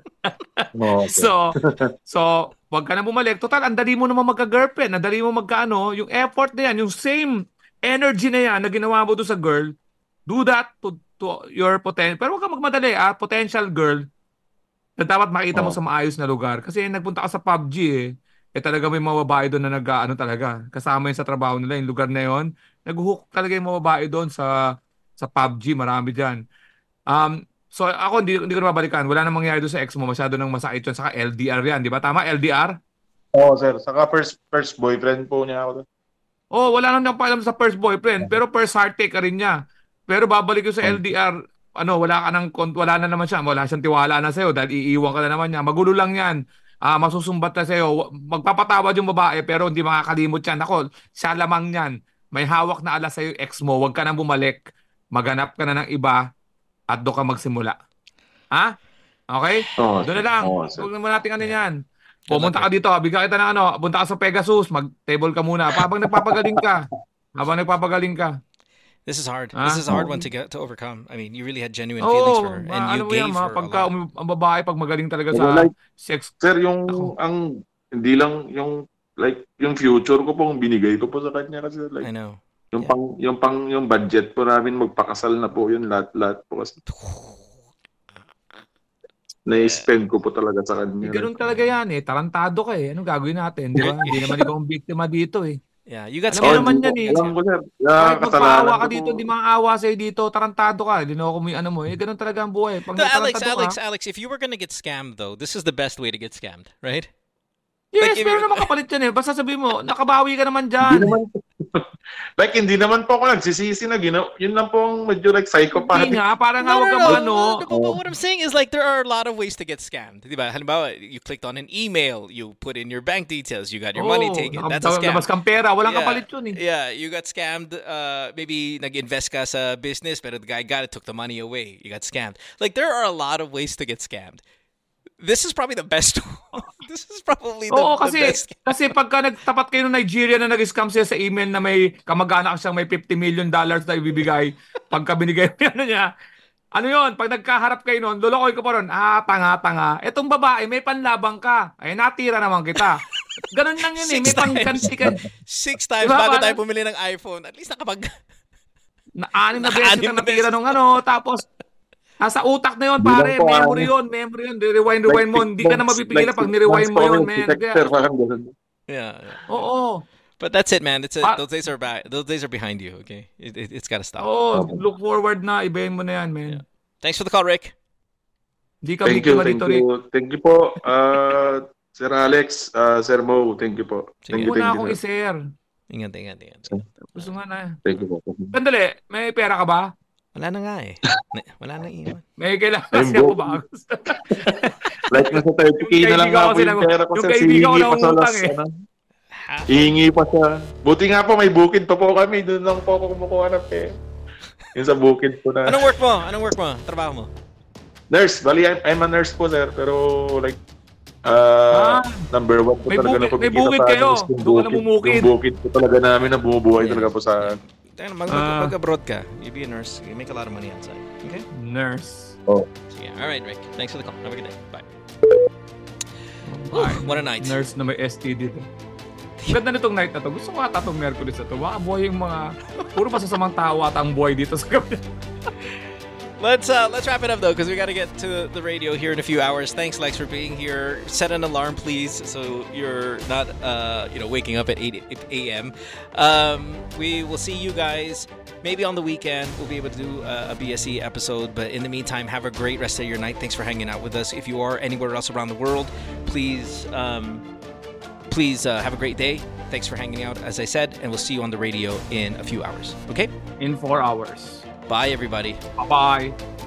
So, wag ka na bumalik. Total, ang dali mo naman magka-girlfriend. Ang dali mo magka-ano. Yung effort na yan, yung same energy na yan na ginawa mo doon sa girl, do that to your potential. Pero wag ka magmadali, potential girl na dapat makita mo sa maayos na lugar. Kasi nagpunta ka sa PUBG talaga may mga babae doon na nag-ano talaga. Kasama yun sa trabaho nila, yung lugar na yun. Nag-hook talaga yung mga babae doon sa PUBG. Marami dyan. So ako, hindi ko na babalikan. Wala nang mangyayari doon sa ex mo. Masyado nang masakit yun. Saka LDR yan. Di ba? Tama? LDR? Oo, sir. Saka first boyfriend po niya ako. Wala nang paalam sa first boyfriend. Pero first heartache ka rin niya. Pero babalik ko sa LDR, wala na naman siya. Wala siyang tiwala na sa'yo dahil iiwan ka na naman niya. Magulo lang yan. Masusumbat na sa'yo. Magpapatawad yung babae pero hindi makakalimot yan. Ako, siya lamang yan. May hawak na alas sa'yo ex mo. Huwag ka nang bumalik. Maghanap ka na ng iba at doon ka magsimula. Ha? Okay? Doon na lang. Huwag naman natin yan. Pumunta ka dito. Bigyan kita ng punta ka sa Pegasus. Mag-table ka muna. Habang nagpapagaling ka. This is hard. This is a hard one to overcome. I mean, you really had genuine feelings for her, and you gave her a lot. Ang babae pag magaling talaga sa sex. Sir, hindi lang yung future ko pong binigay ko po sa kanya kasi I know. Yung budget po namin magpakasal na po yun lahat po kasi. Na-spend ko po talaga sa kanya. Ganun talaga yan tarantado ka Anong gagawin natin, di ba? Hindi naman ikaw ang biktima dito Yeah, you got scammed. Alam naman yan Alam ko, sir. Kahit magpaawa ka dito, hindi maawa sa'yo dito, tarantado ka. Hindi na ako mo. Ganun talaga ang buhay. Pag Alex, if you were gonna get scammed though, this is the best way to get scammed, right? Yes, pero naman kapalit yan Basta sabihin mo, nakabawi ka naman dyan. Hindi naman po ako nagsisisi na yun lang pong medyo psychopath. Hindi nga, parang huwag ka But what I'm saying is there are a lot of ways to get scammed. Diba? Halimbawa, you clicked on an email, you put in your bank details, you got your money taken. That's a scam. Labas kang pera, walang kapalit yun Yeah, you got scammed. Maybe nag-invest ka sa business, pero the guy took the money away. You got scammed. There are a lot of ways to get scammed. This is probably the best. This is probably the best. Kasi pagka nagtapat kayo ng Nigeria na nag-scam siya sa email na may kamag-anak siyang may $50 million na ibibigay, pagka binigay niya, yun, pag nagkaharap kayo nun, lolokoy ko pa ron, tanga. Etong babae, may panlabang ka. Natira naman kita. Ganun lang yun may pangganti ka. 6 times bago tayo bumili ng iPhone. At least anim na beses na natira nung tapos nasa utak na yun, pare. Memory yun. Rewind mo. Hindi ka na mapipigilan pag ni-rewind mo yun, man. Yeah. Oo. But that's it, man. Those days are back. Those days are behind you, okay? It's got to stop. Look forward na. Ibahin mo na yan, man. Yeah. Thanks for the call, Rick. Hindi ka Thank you, biktima thank dito, Rick. you. Thank you po, Sir Alex, Sir Mo. Thank you po. Sige. Thank you, Muna thank akong you, sir. i-share. Ingat. Gusto nga na. Thank you po. Sandali, may pera ka ba? Wala na nga eh. Wala na iwan. May kailangan Ayun, kasi ako bro. ba? Like nasa 30K na lang Yung nga po kaibigan yung ko pera ko, yung sir. kaibigan ko Hihingi pa sa nangungutang last, eh. ano. Hihingi pa siya. Buti nga po, may bukid pa po kami. Doon lang po ako kumukuha ng pera. Yung sa bukid po na. Anong work mo? Trabaho mo? Nurse. Bali, I'm a nurse po, sir. Pero like, number 1 po May talaga bukid- na may bukid kayo. Doon ka na bumukid. Yung bukid po talaga namin na bumubuhay Yeah. talaga po sa... Mag-abroad ka. You be a nurse. You make a lot of money outside. Okay? Nurse. Sige. All right, Rick. Thanks for the call. Have a good day. Bye. Ay, What a night. Nurse na may STD din. Ganda nitong night na to. Gusto ko ata itong Merkulis na to. Baka buhay yung mga... Puro masasamang tao ata ang buhay dito sa gabi. Let's wrap it up though, because we got to get to the radio here in a few hours. Thanks, Lex, for being here. Set an alarm, please, so you're not waking up at 8 a.m. We will see you guys maybe on the weekend. We'll be able to do a BSE episode, but in the meantime, have a great rest of your night. Thanks for hanging out with us. If you are anywhere else around the world, please have a great day. Thanks for hanging out, as I said, and we'll see you on the radio in a few hours. Okay? In 4 hours. Bye, everybody. Bye-bye.